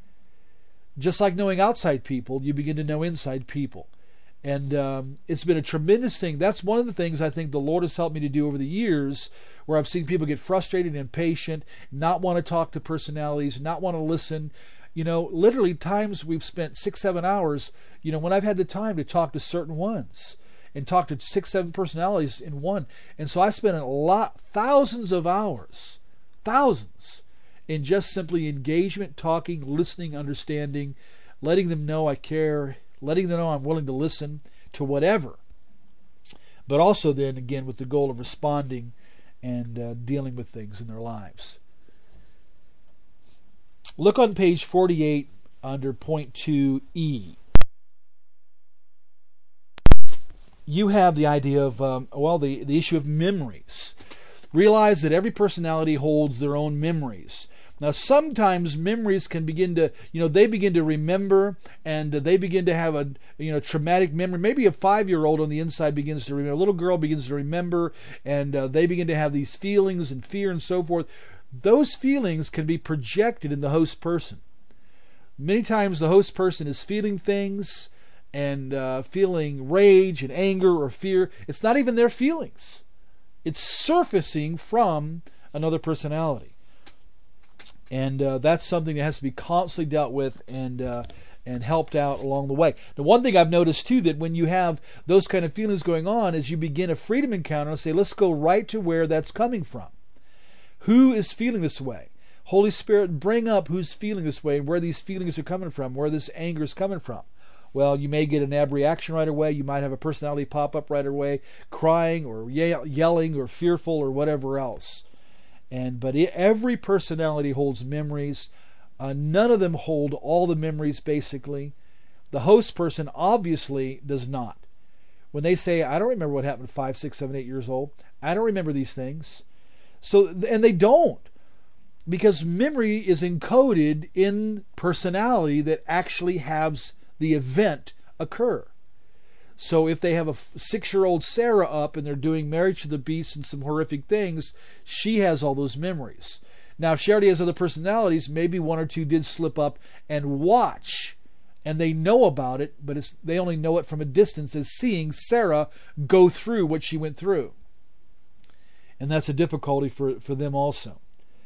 Just like knowing outside people, you begin to know inside people. And it's been a tremendous thing. That's one of the things I think the Lord has helped me to do over the years, where I've seen people get frustrated and impatient, not want to talk to personalities, not want to listen. Literally times we've spent 6-7 hours, when I've had the time to talk to certain ones and talk to 6-7 personalities in one. And so I spent thousands of hours, in just simply engagement, talking, listening, understanding, letting them know I care, letting them know I'm willing to listen to whatever. But also then, again, with the goal of responding and dealing with things in their lives. Look on page 48 under point 2E. You have the idea of, the issue of memories. Realize that every personality holds their own memories. Now, sometimes memories can begin to, they begin to remember, and they begin to have a, traumatic memory. Maybe a 5-year-old on the inside begins to remember. A little girl begins to remember, and they begin to have these feelings and fear and so forth. Those feelings can be projected in the host person. Many times the host person is feeling things and feeling rage and anger or fear. It's not even their feelings. It's surfacing from another personality. And that's something that has to be constantly dealt with and and helped out along the way. The one thing I've noticed too, that when you have those kind of feelings going on, is you begin a freedom encounter and say, let's go right to where that's coming from. Who is feeling this way? Holy Spirit, bring up who's feeling this way and where these feelings are coming from, where this anger is coming from. Well, you may get an ab reaction right away. You might have a personality pop up right away, crying or yelling or fearful or whatever else. But every personality holds memories. None of them hold all the memories, basically. The host person obviously does not. When they say, I don't remember what happened 5, 6, 7, 8 years old. I don't remember these things. And they don't. Because memory is encoded in personality that actually has the event occur. So if they have a 6-year-old Sarah up and they're doing Marriage to the Beast and some horrific things, she has all those memories. Now, if she already has other personalities, maybe 1 or 2 did slip up and watch, and they know about it, but they only know it from a distance, as seeing Sarah go through what she went through. And that's a difficulty for them also.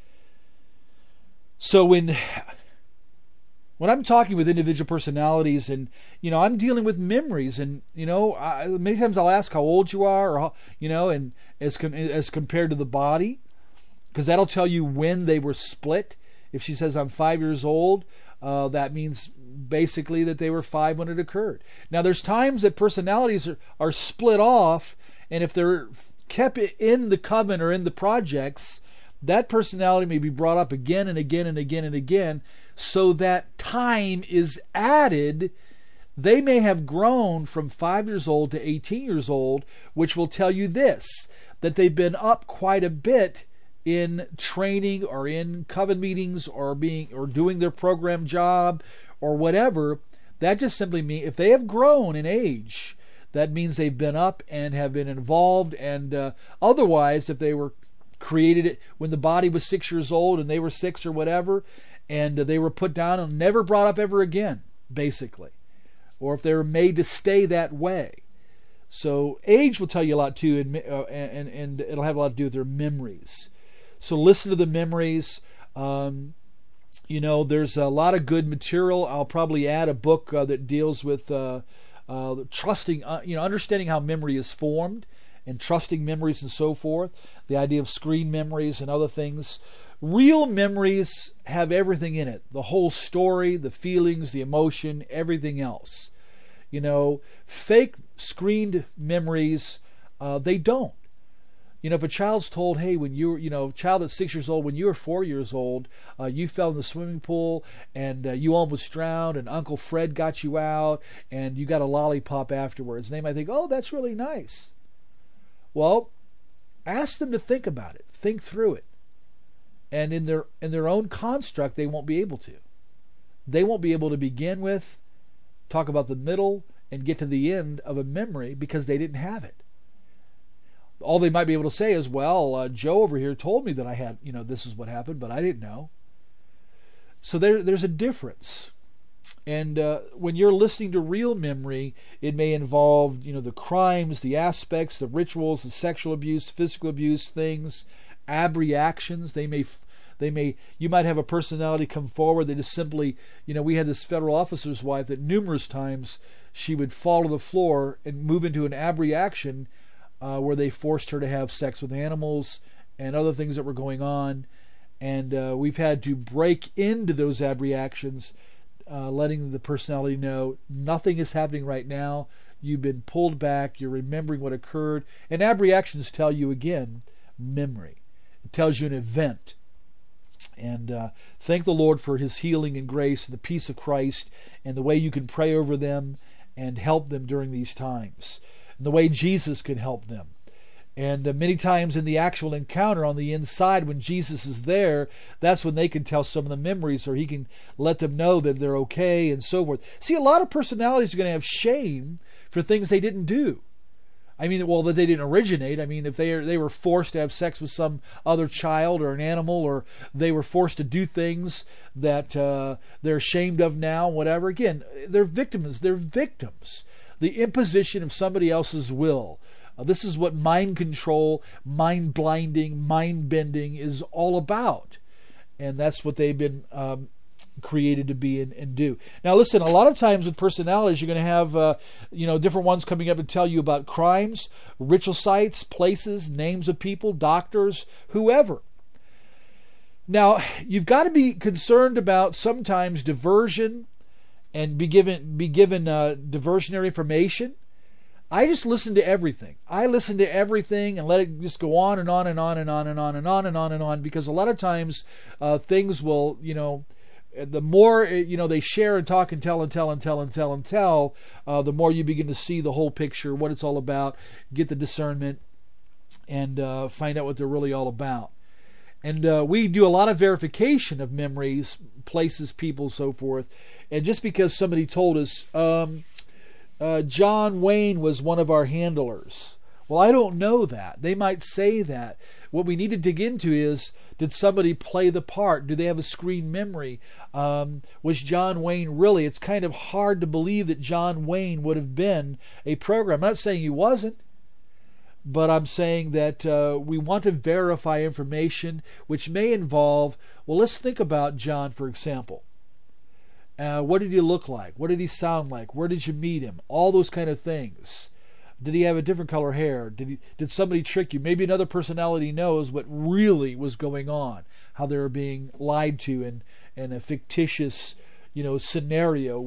So when I'm talking with individual personalities, and I'm dealing with memories, and many times I'll ask how old you are, or and as compared to the body, because that'll tell you when they were split. If she says I'm 5 years old, that means basically that they were 5 when it occurred. Now there's times that personalities are split off, and if they're kept in the coven or in the projects, that personality may be brought up again and again and again and again, so that time is added. They may have grown from 5 years old to 18 years old, which will tell you this, that they've been up quite a bit in training or in coven meetings or doing their program job or whatever. That just simply means if they have grown in age, that means they've been up and have been involved. And otherwise, if they were created it when the body was 6 years old and they were 6 or whatever, and they were put down and never brought up ever again, basically, or if they were made to stay that way. So age will tell you a lot too, and it'll have a lot to do with their memories. So listen to the memories. There's a lot of good material. I'll probably add a book that deals with trusting, understanding how memory is formed, and trusting memories and so forth, the idea of screen memories and other things. Real memories have everything in it, the whole story, the feelings, the emotion, everything else. Fake screened memories, they don't. If a child's told, hey, when you were, a child that's 6 years old, when you were 4 years old, you fell in the swimming pool and you almost drowned and Uncle Fred got you out and you got a lollipop afterwards. And they might think, oh, that's really nice. Well, ask them to think about it, think through it. And in their own construct, they won't be able to. They won't be able to begin with, talk about the middle, and get to the end of a memory because they didn't have it. All they might be able to say is, well, Joe over here told me that I had, this is what happened, but I didn't know. So there's a difference. And when you're listening to real memory, it may involve, the crimes, the aspects, the rituals, the sexual abuse, physical abuse, things, abreactions. You might have a personality come forward that just simply, we had this federal officer's wife that numerous times she would fall to the floor and move into an abreaction where they forced her to have sex with animals and other things that were going on. And we've had to break into those abreactions, letting the personality know nothing is happening right now. You've been pulled back. You're remembering what occurred. And abreactions tell you, again, memory. It tells you an event. And thank the Lord for His healing and grace and the peace of Christ and the way you can pray over them and help them during these times, and the way Jesus can help them. And many times in the actual encounter on the inside, when Jesus is there, that's when they can tell some of the memories, or He can let them know that they're okay and so forth. See, a lot of personalities are going to have shame for things they didn't do. That they didn't originate. If they were forced to have sex with some other child or an animal, or they were forced to do things that they're ashamed of now, whatever. Again, they're victims. They're victims. The imposition of somebody else's will. This is what mind control, mind blinding, mind bending is all about. And that's what they've been created to be and do. Now listen, a lot of times with personalities, you're going to have different ones coming up and tell you about crimes, ritual sites, places, names of people, doctors, whoever. Now, you've got to be concerned about sometimes diversion and be given diversionary information. I just listen to everything. I listen to everything and let it just go on and on and on and on and on and on and on and on, because a lot of times things will, the more they share and talk and tell, the more you begin to see the whole picture, what it's all about, get the discernment, and find out what they're really all about. And we do a lot of verification of memories, places, people, so forth. And just because somebody told us, John Wayne was one of our handlers. Well, I don't know that. They might say that. What we need to dig into is, did somebody play the part? Do they have a screen memory? Was John Wayne really? It's kind of hard to believe that John Wayne would have been a program. I'm not saying he wasn't. But I'm saying that we want to verify information, which may involve, well, let's think about John, for example. What did he look like? What did he sound like? Where did you meet him? All those kind of things. Did he have a different color hair? Did somebody trick you? Maybe another personality knows what really was going on, how they were being lied to, and a fictitious, scenario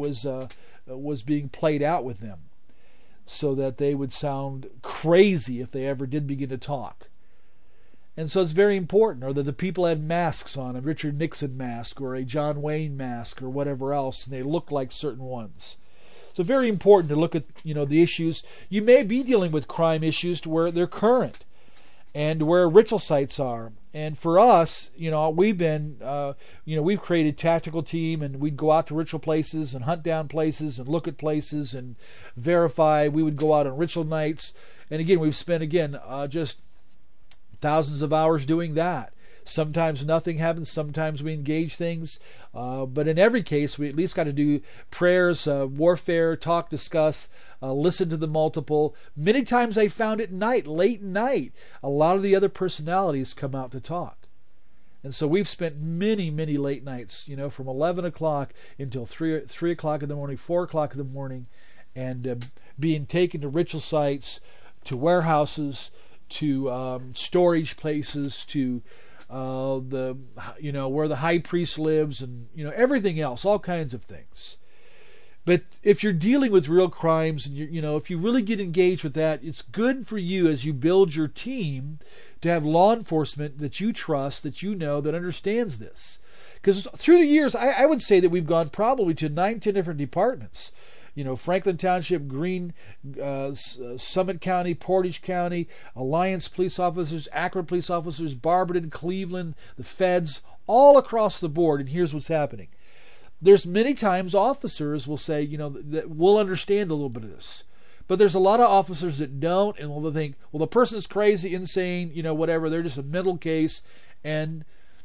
was being played out with them, so that they would sound crazy if they ever did begin to talk. And so it's very important, or that the people had masks on, a Richard Nixon mask or a John Wayne mask or whatever else, and they look like certain ones. So very important to look at the issues. You may be dealing with crime issues to where they're current, and where ritual sites are. And for us, we've been, we've created a tactical team, and we'd go out to ritual places and hunt down places and look at places and verify. We would go out on ritual nights. And again, we've spent, just thousands of hours doing that. Sometimes nothing happens. Sometimes we engage things. But in every case, we at least got to do prayers, warfare, talk, discuss, listen to the multiple. Many times I found at night, late night, a lot of the other personalities come out to talk. And so we've spent many, many late nights, from 11 o'clock until 3 o'clock in the morning, 4 o'clock in the morning, and being taken to ritual sites, to warehouses, to storage places, to where the high priest lives, and everything else, all kinds of things. But if you're dealing with real crimes, and if you really get engaged with that, it's good for you as you build your team to have law enforcement that you trust, that that understands this. Because through the years, I would say that we've gone probably to 9-10 different departments. Franklin Township, Greene, Summit County, Portage County, Alliance police officers, Akron police officers, Barberton, Cleveland, the feds, all across the board. And here's what's happening. There's many times officers will say, that we'll understand a little bit of this. But there's a lot of officers that don't, and they'll think, well, the person's crazy, insane, whatever. They're just a mental case, and,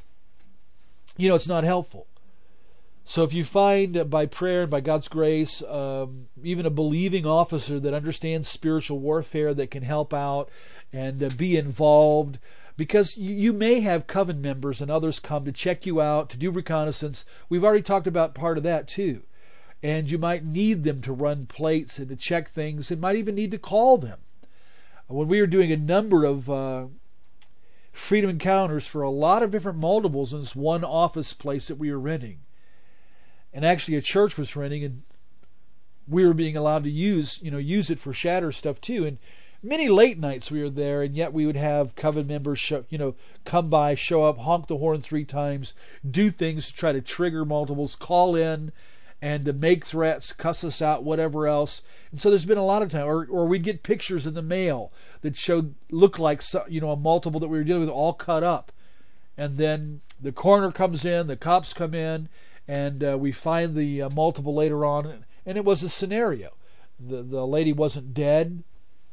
it's not helpful. So if you find by prayer and by God's grace, even a believing officer that understands spiritual warfare, that can help out and be involved, because you may have coven members and others come to check you out, to do reconnaissance. We've already talked about part of that too. And you might need them to run plates and to check things, and might even need to call them. When we were doing a number of Freedom Encounters for a lot of different multiples in this one office place that we were renting, and actually a church was renting, and we were being allowed to use it for shatter stuff too. And many late nights we were there, and yet we would have coven members come by, show up, honk the horn 3 times, do things to try to trigger multiples, call in, and to make threats, cuss us out, whatever else. And so there's been a lot of time, or we'd get pictures in the mail that looked like a multiple that we were dealing with, all cut up, and then the coroner comes in, the cops come in, and we find the multiple later on, and it was a scenario. The lady wasn't dead.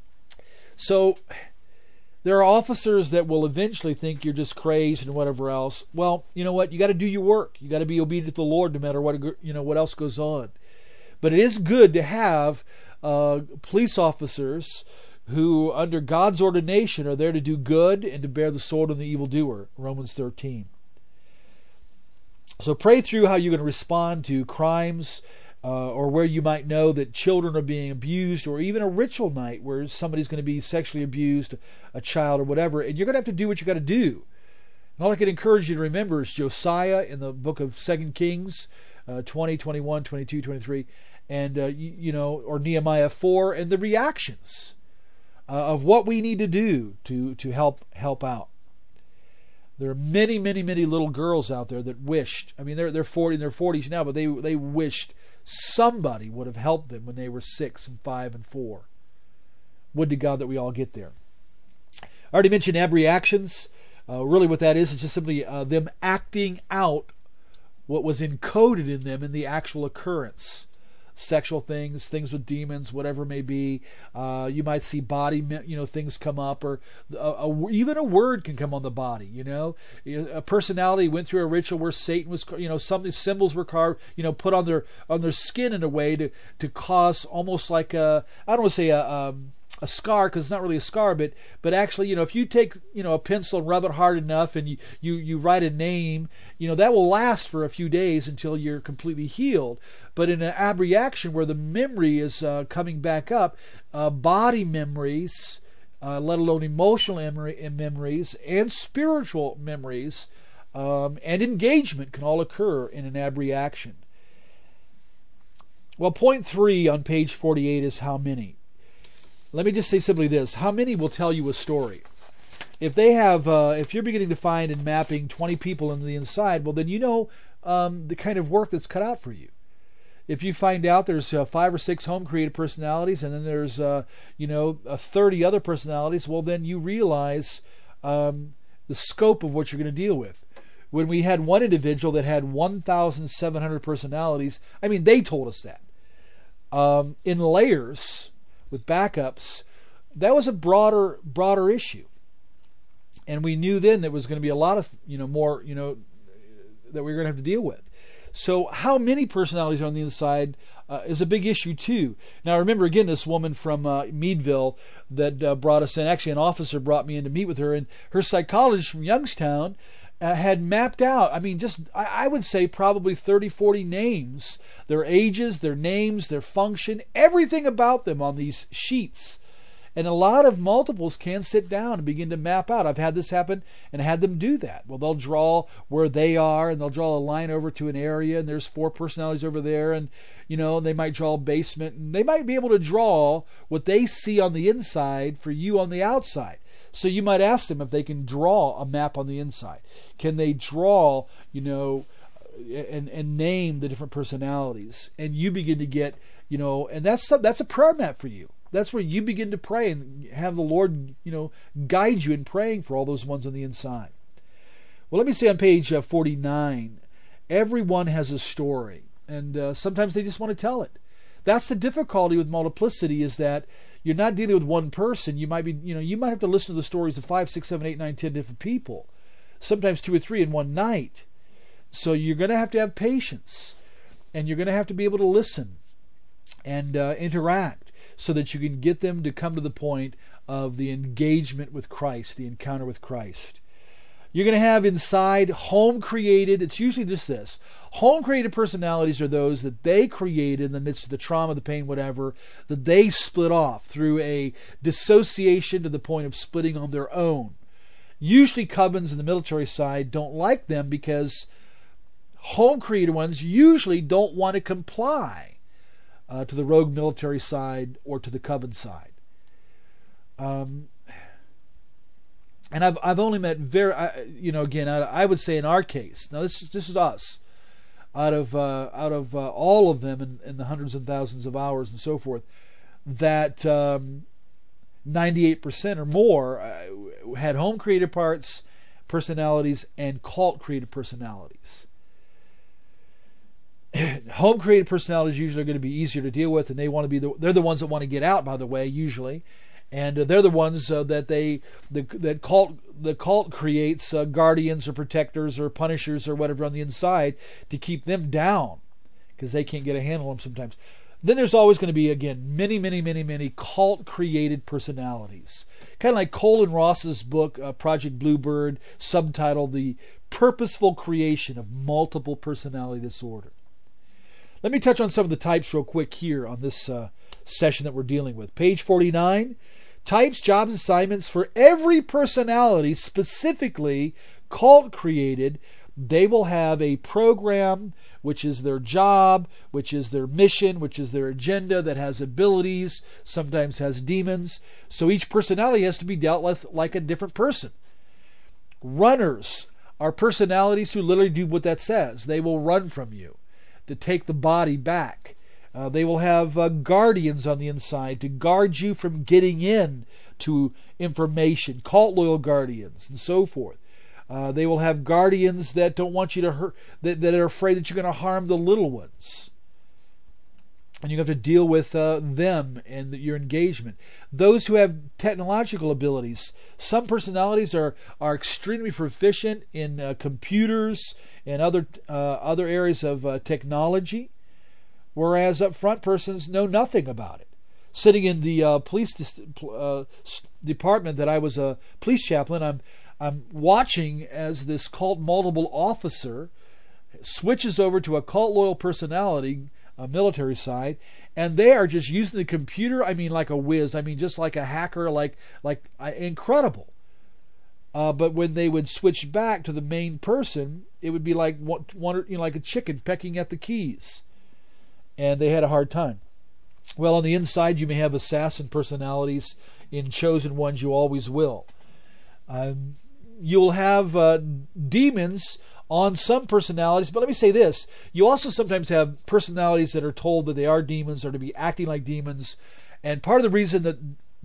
So there are officers that will eventually think you're just crazed and whatever else. Well, you know what? You got to do your work. You got to be obedient to the Lord no matter what else goes on. But it is good to have police officers who, under God's ordination, are there to do good and to bear the sword of the evildoer. Romans 13. So pray through how you're going to respond to crimes, or where you might know that children are being abused, or even a ritual night where somebody's going to be sexually abused, a child or whatever, and you're going to have to do what you got to do. And all I can encourage you to remember is Josiah in the book of 2 Kings 20, 21, 22, 23, and or Nehemiah 4, and the reactions of what we need to do to help out. There are many, many, many little girls out there that wished. I mean, they're 40 in their 40s now, but they wished somebody would have helped them when they were 6 and 5 and 4. Would to God that we all get there. I already mentioned abreactions. Really, what that is just simply them acting out what was encoded in them in the actual occurrence. Sexual things, things with demons, whatever it may be. You might see body, things come up, or even a word can come on the body. A personality went through a ritual where Satan was, some symbols were carved, put on their skin in a way to cause almost like I don't want to say a scar, because it's not really a scar, but actually, if you take, a pencil and rub it hard enough and you write a name, that will last for a few days until you're completely healed. But in an abreaction where the memory is coming back up, body memories, let alone emotional memories and spiritual memories, and engagement can all occur in an abreaction. Well, point 3 on page 48 is how many. Let me just say simply this: how many will tell you a story? If they have, if you're beginning to find and mapping 20 people on the inside, well, then the kind of work that's cut out for you. If you find out there's 5 or 6 home created personalities, and then there's 30 other personalities, well, then you realize the scope of what you're going to deal with. When we had one individual that had 1,700 personalities, they told us that in layers, with backups, that was a broader issue. And we knew then there was going to be a lot of, more, that we were going to have to deal with. So how many personalities are on the inside is a big issue too. Now remember, again, this woman from Meadville that brought us in, actually an officer brought me in to meet with her, and her psychologist from Youngstown had mapped out, I would say probably 30, 40 names, their ages, their names, their function, everything about them on these sheets. And a lot of multiples can sit down and begin to map out. I've had this happen and had them do that. Well, they'll draw where they are, and they'll draw a line over to an area, and there's 4 personalities over there, and they might draw a basement, and they might be able to draw what they see on the inside for you on the outside. So you might ask them if they can draw a map on the inside. Can they draw, and name the different personalities? And you begin to get, and that's a prayer map for you. That's where you begin to pray and have the Lord, guide you in praying for all those ones on the inside. Well, let me say on page 49, everyone has a story, and sometimes they just want to tell it. That's the difficulty with multiplicity, is that you're not dealing with one person. You might be, you might have to listen to the stories of 5, 6, 7, 8, 9, 10 different people, sometimes 2 or 3 in one night. So you're going to have patience, and you're going to have to be able to listen and interact so that you can get them to come to the point of the engagement with Christ, the encounter with Christ. You're going to have inside home-created, it's usually just this. Home-created personalities are those that they created in the midst of the trauma, the pain, whatever, that they split off through a dissociation to the point of splitting on their own. Usually covens in the military side don't like them because home-created ones usually don't want to comply to the rogue military side or to the coven side. And I've only met I would say in our case, now this is us, out of all of them in the hundreds and thousands of hours and so forth, that 98% or more had home created personalities and cult created personalities. Home created personalities usually are going to be easier to deal with, and they're the ones that want to get out, by the way, usually. And they're the ones that cult creates guardians or protectors or punishers or whatever on the inside to keep them down, because they can't get a handle on them sometimes. Then there's always going to be, again, many cult-created personalities. Kind of like Colin Ross's book, Project Bluebird, subtitled The Purposeful Creation of Multiple Personality Disorder. Let me touch on some of the types real quick here on this session that we're dealing with. Page 49, types, jobs, assignments for every personality, specifically cult-created. They will have a program, which is their job, which is their mission, which is their agenda, that has abilities, sometimes has demons. So each personality has to be dealt with like a different person. Runners are personalities who literally do what that says. They will run from you to take the body back. They will have guardians on the inside to guard you from getting in to information, cult loyal guardians, and so forth. They will have guardians that don't want you to hurt, that are afraid that you're going to harm the little ones. And you have to deal with them and your engagement. Those who have technological abilities, some personalities are extremely proficient in computers and other areas of technology, whereas up front persons know nothing about it. Sitting in the police department that I was a police chaplain, I'm watching as this cult multiple officer switches over to a cult loyal personality, a military side, and they are just using the computer, like a whiz, just like a hacker, like incredible. But when they would switch back to the main person, it would be like like a chicken pecking at the keys. And they had a hard time. Well, on the inside, you may have assassin personalities. In chosen ones, you always will. You'll have demons on some personalities, but let me say this. You also sometimes have personalities that are told that they are demons or to be acting like demons. And part of the reason that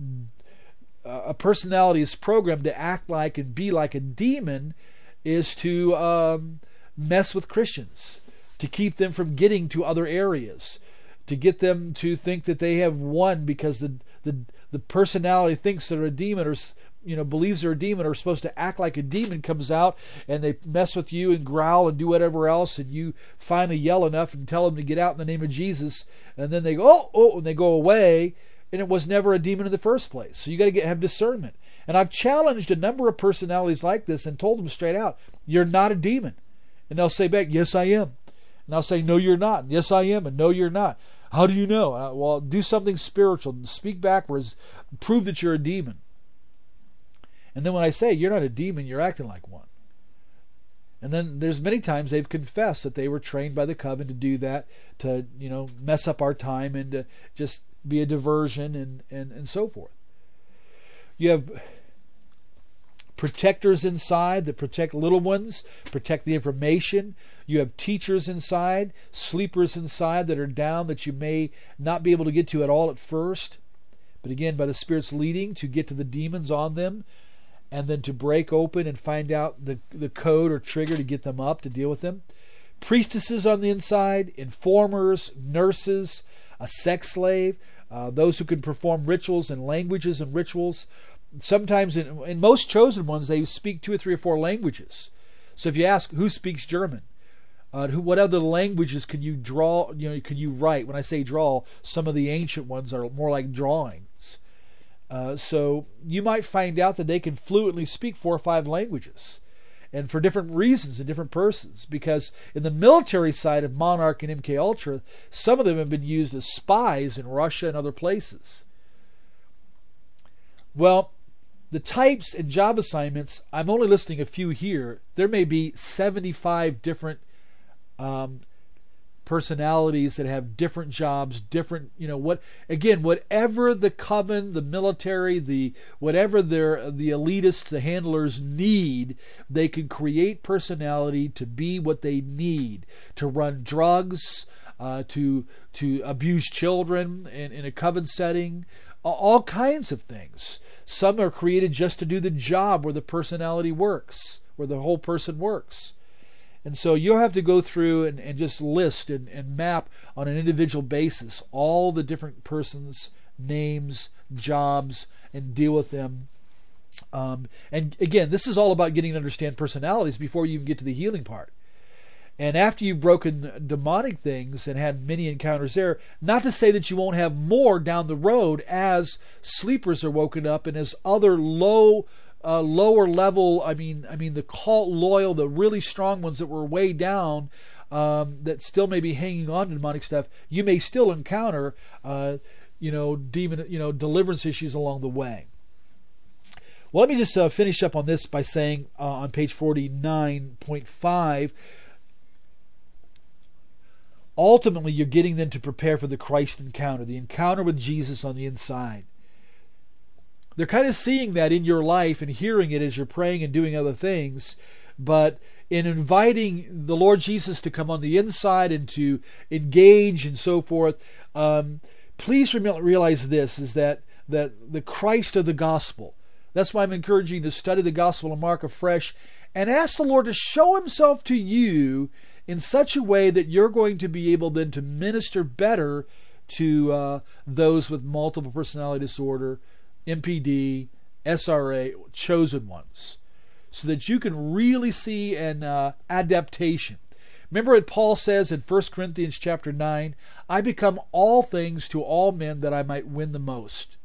a personality is programmed to act like and be like a demon is to mess with Christians, to keep them from getting to other areas, to get them to think that they have won because the personality thinks they're a demon or believes they're a demon, or supposed to act like a demon, comes out and they mess with you and growl and do whatever else, and you finally yell enough and tell them to get out in the name of Jesus, and then they go, oh, and they go away, and it was never a demon in the first place. So you got to have discernment. And I've challenged a number of personalities like this and told them straight out, you're not a demon. And they'll say back, yes, I am. And I'll say, no, you're not. And, yes, I am. And no, you're not. How do you know? Well, do something spiritual. Speak backwards. Prove that you're a demon. And then when I say, you're not a demon, you're acting like one. And then there's many times they've confessed that they were trained by the coven to do that, to, mess up our time and to just be a diversion and so forth. You have protectors inside that protect little ones, protect the information. You have teachers inside, sleepers inside that are down that you may not be able to get to at all at first. But again, by the Spirit's leading, to get to the demons on them, and then to break open and find out the code or trigger to get them up, to deal with them. Priestesses on the inside, informers, nurses, a sex slave, those who can perform rituals and languages and rituals. Sometimes, in most chosen ones, they speak 2 or 3 or 4 languages. So if you ask, who speaks German? What other languages can you draw? Can you write? When I say draw, some of the ancient ones are more like drawings. So you might find out that they can fluently speak 4 or 5 languages, and for different reasons in different persons. Because in the military side of Monarch and MK Ultra, some of them have been used as spies in Russia and other places. Well, the types and job assignments, I'm only listing a few here. There may be 75 different personalities that have different jobs, different, whatever the coven, the military, whatever the elitists, the handlers need, they can create personality to be what they need, to run drugs, to abuse children in a coven setting, all kinds of things. Some are created just to do the job where the personality works, where the whole person works. And so you'll have to go through and just list and map on an individual basis all the different persons' names, jobs, and deal with them. And again, this is all about getting to understand personalities before you even get to the healing part. And after you've broken demonic things and had many encounters there, not to say that you won't have more down the road as sleepers are woken up and as other lower level, the cult loyal, the really strong ones that were way down, that still may be hanging on to demonic stuff, you may still encounter, deliverance issues along the way. Well, let me just finish up on this by saying on page 49.5, ultimately you're getting them to prepare for the Christ encounter, the encounter with Jesus on the inside. They're kind of seeing that in your life and hearing it as you're praying and doing other things, but in inviting the Lord Jesus to come on the inside and to engage and so forth, please realize this, is that the Christ of the gospel, that's why I'm encouraging you to study the Gospel of Mark afresh and ask the Lord to show himself to you in such a way that you're going to be able then to minister better to those with multiple personality disorder, MPD, SRA, chosen ones, so that you can really see an adaptation. Remember what Paul says in 1 Corinthians chapter 9, I become all things to all men that I might win the most.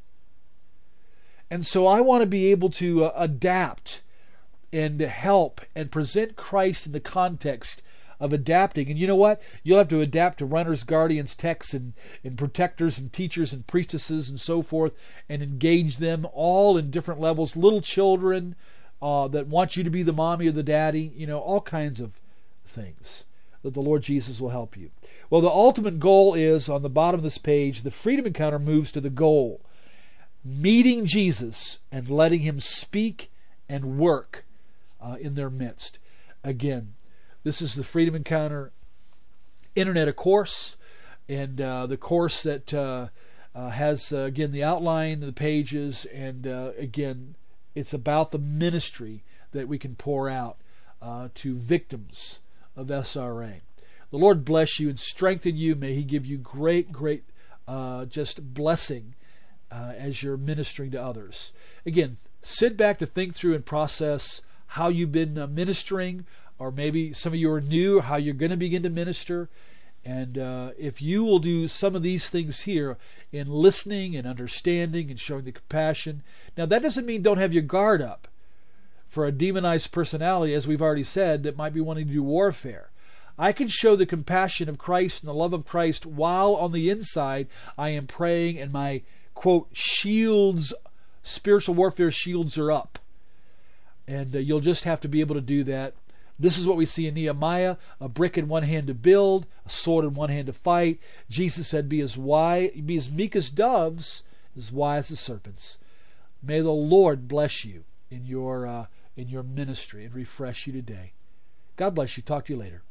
And so I want to be able to adapt and help and present Christ in the context of adapting. And you know what? You'll have to adapt to runners, guardians, techs, and protectors and teachers and priestesses and so forth, and engage them all in different levels. Little children that want you to be the mommy or the daddy, all kinds of things that the Lord Jesus will help you. Well, the ultimate goal is, on the bottom of this page, the Freedom Encounter moves to the goal. Meeting Jesus and letting him speak and work in their midst. Again, this is the Freedom Encounter Internet course, and the course that has, again, the outline, the pages, and again, it's about the ministry that we can pour out to victims of SRA. The Lord bless you and strengthen you. May he give you great just blessing as you're ministering to others. Again, sit back to think through and process how you've been ministering, or maybe some of you are new, how you're going to begin to minister. And if you will do some of these things here in listening and understanding and showing the compassion. Now, that doesn't mean don't have your guard up for a demonized personality, as we've already said, that might be wanting to do warfare. I can show the compassion of Christ and the love of Christ while on the inside I am praying and my, quote, shields, spiritual warfare shields are up. And you'll just have to be able to do that. This is what we see in Nehemiah: a brick in one hand to build, a sword in one hand to fight. Jesus said, be as meek as doves, as wise as serpents. May the Lord bless you in your ministry and refresh you today. God bless you. Talk to you later.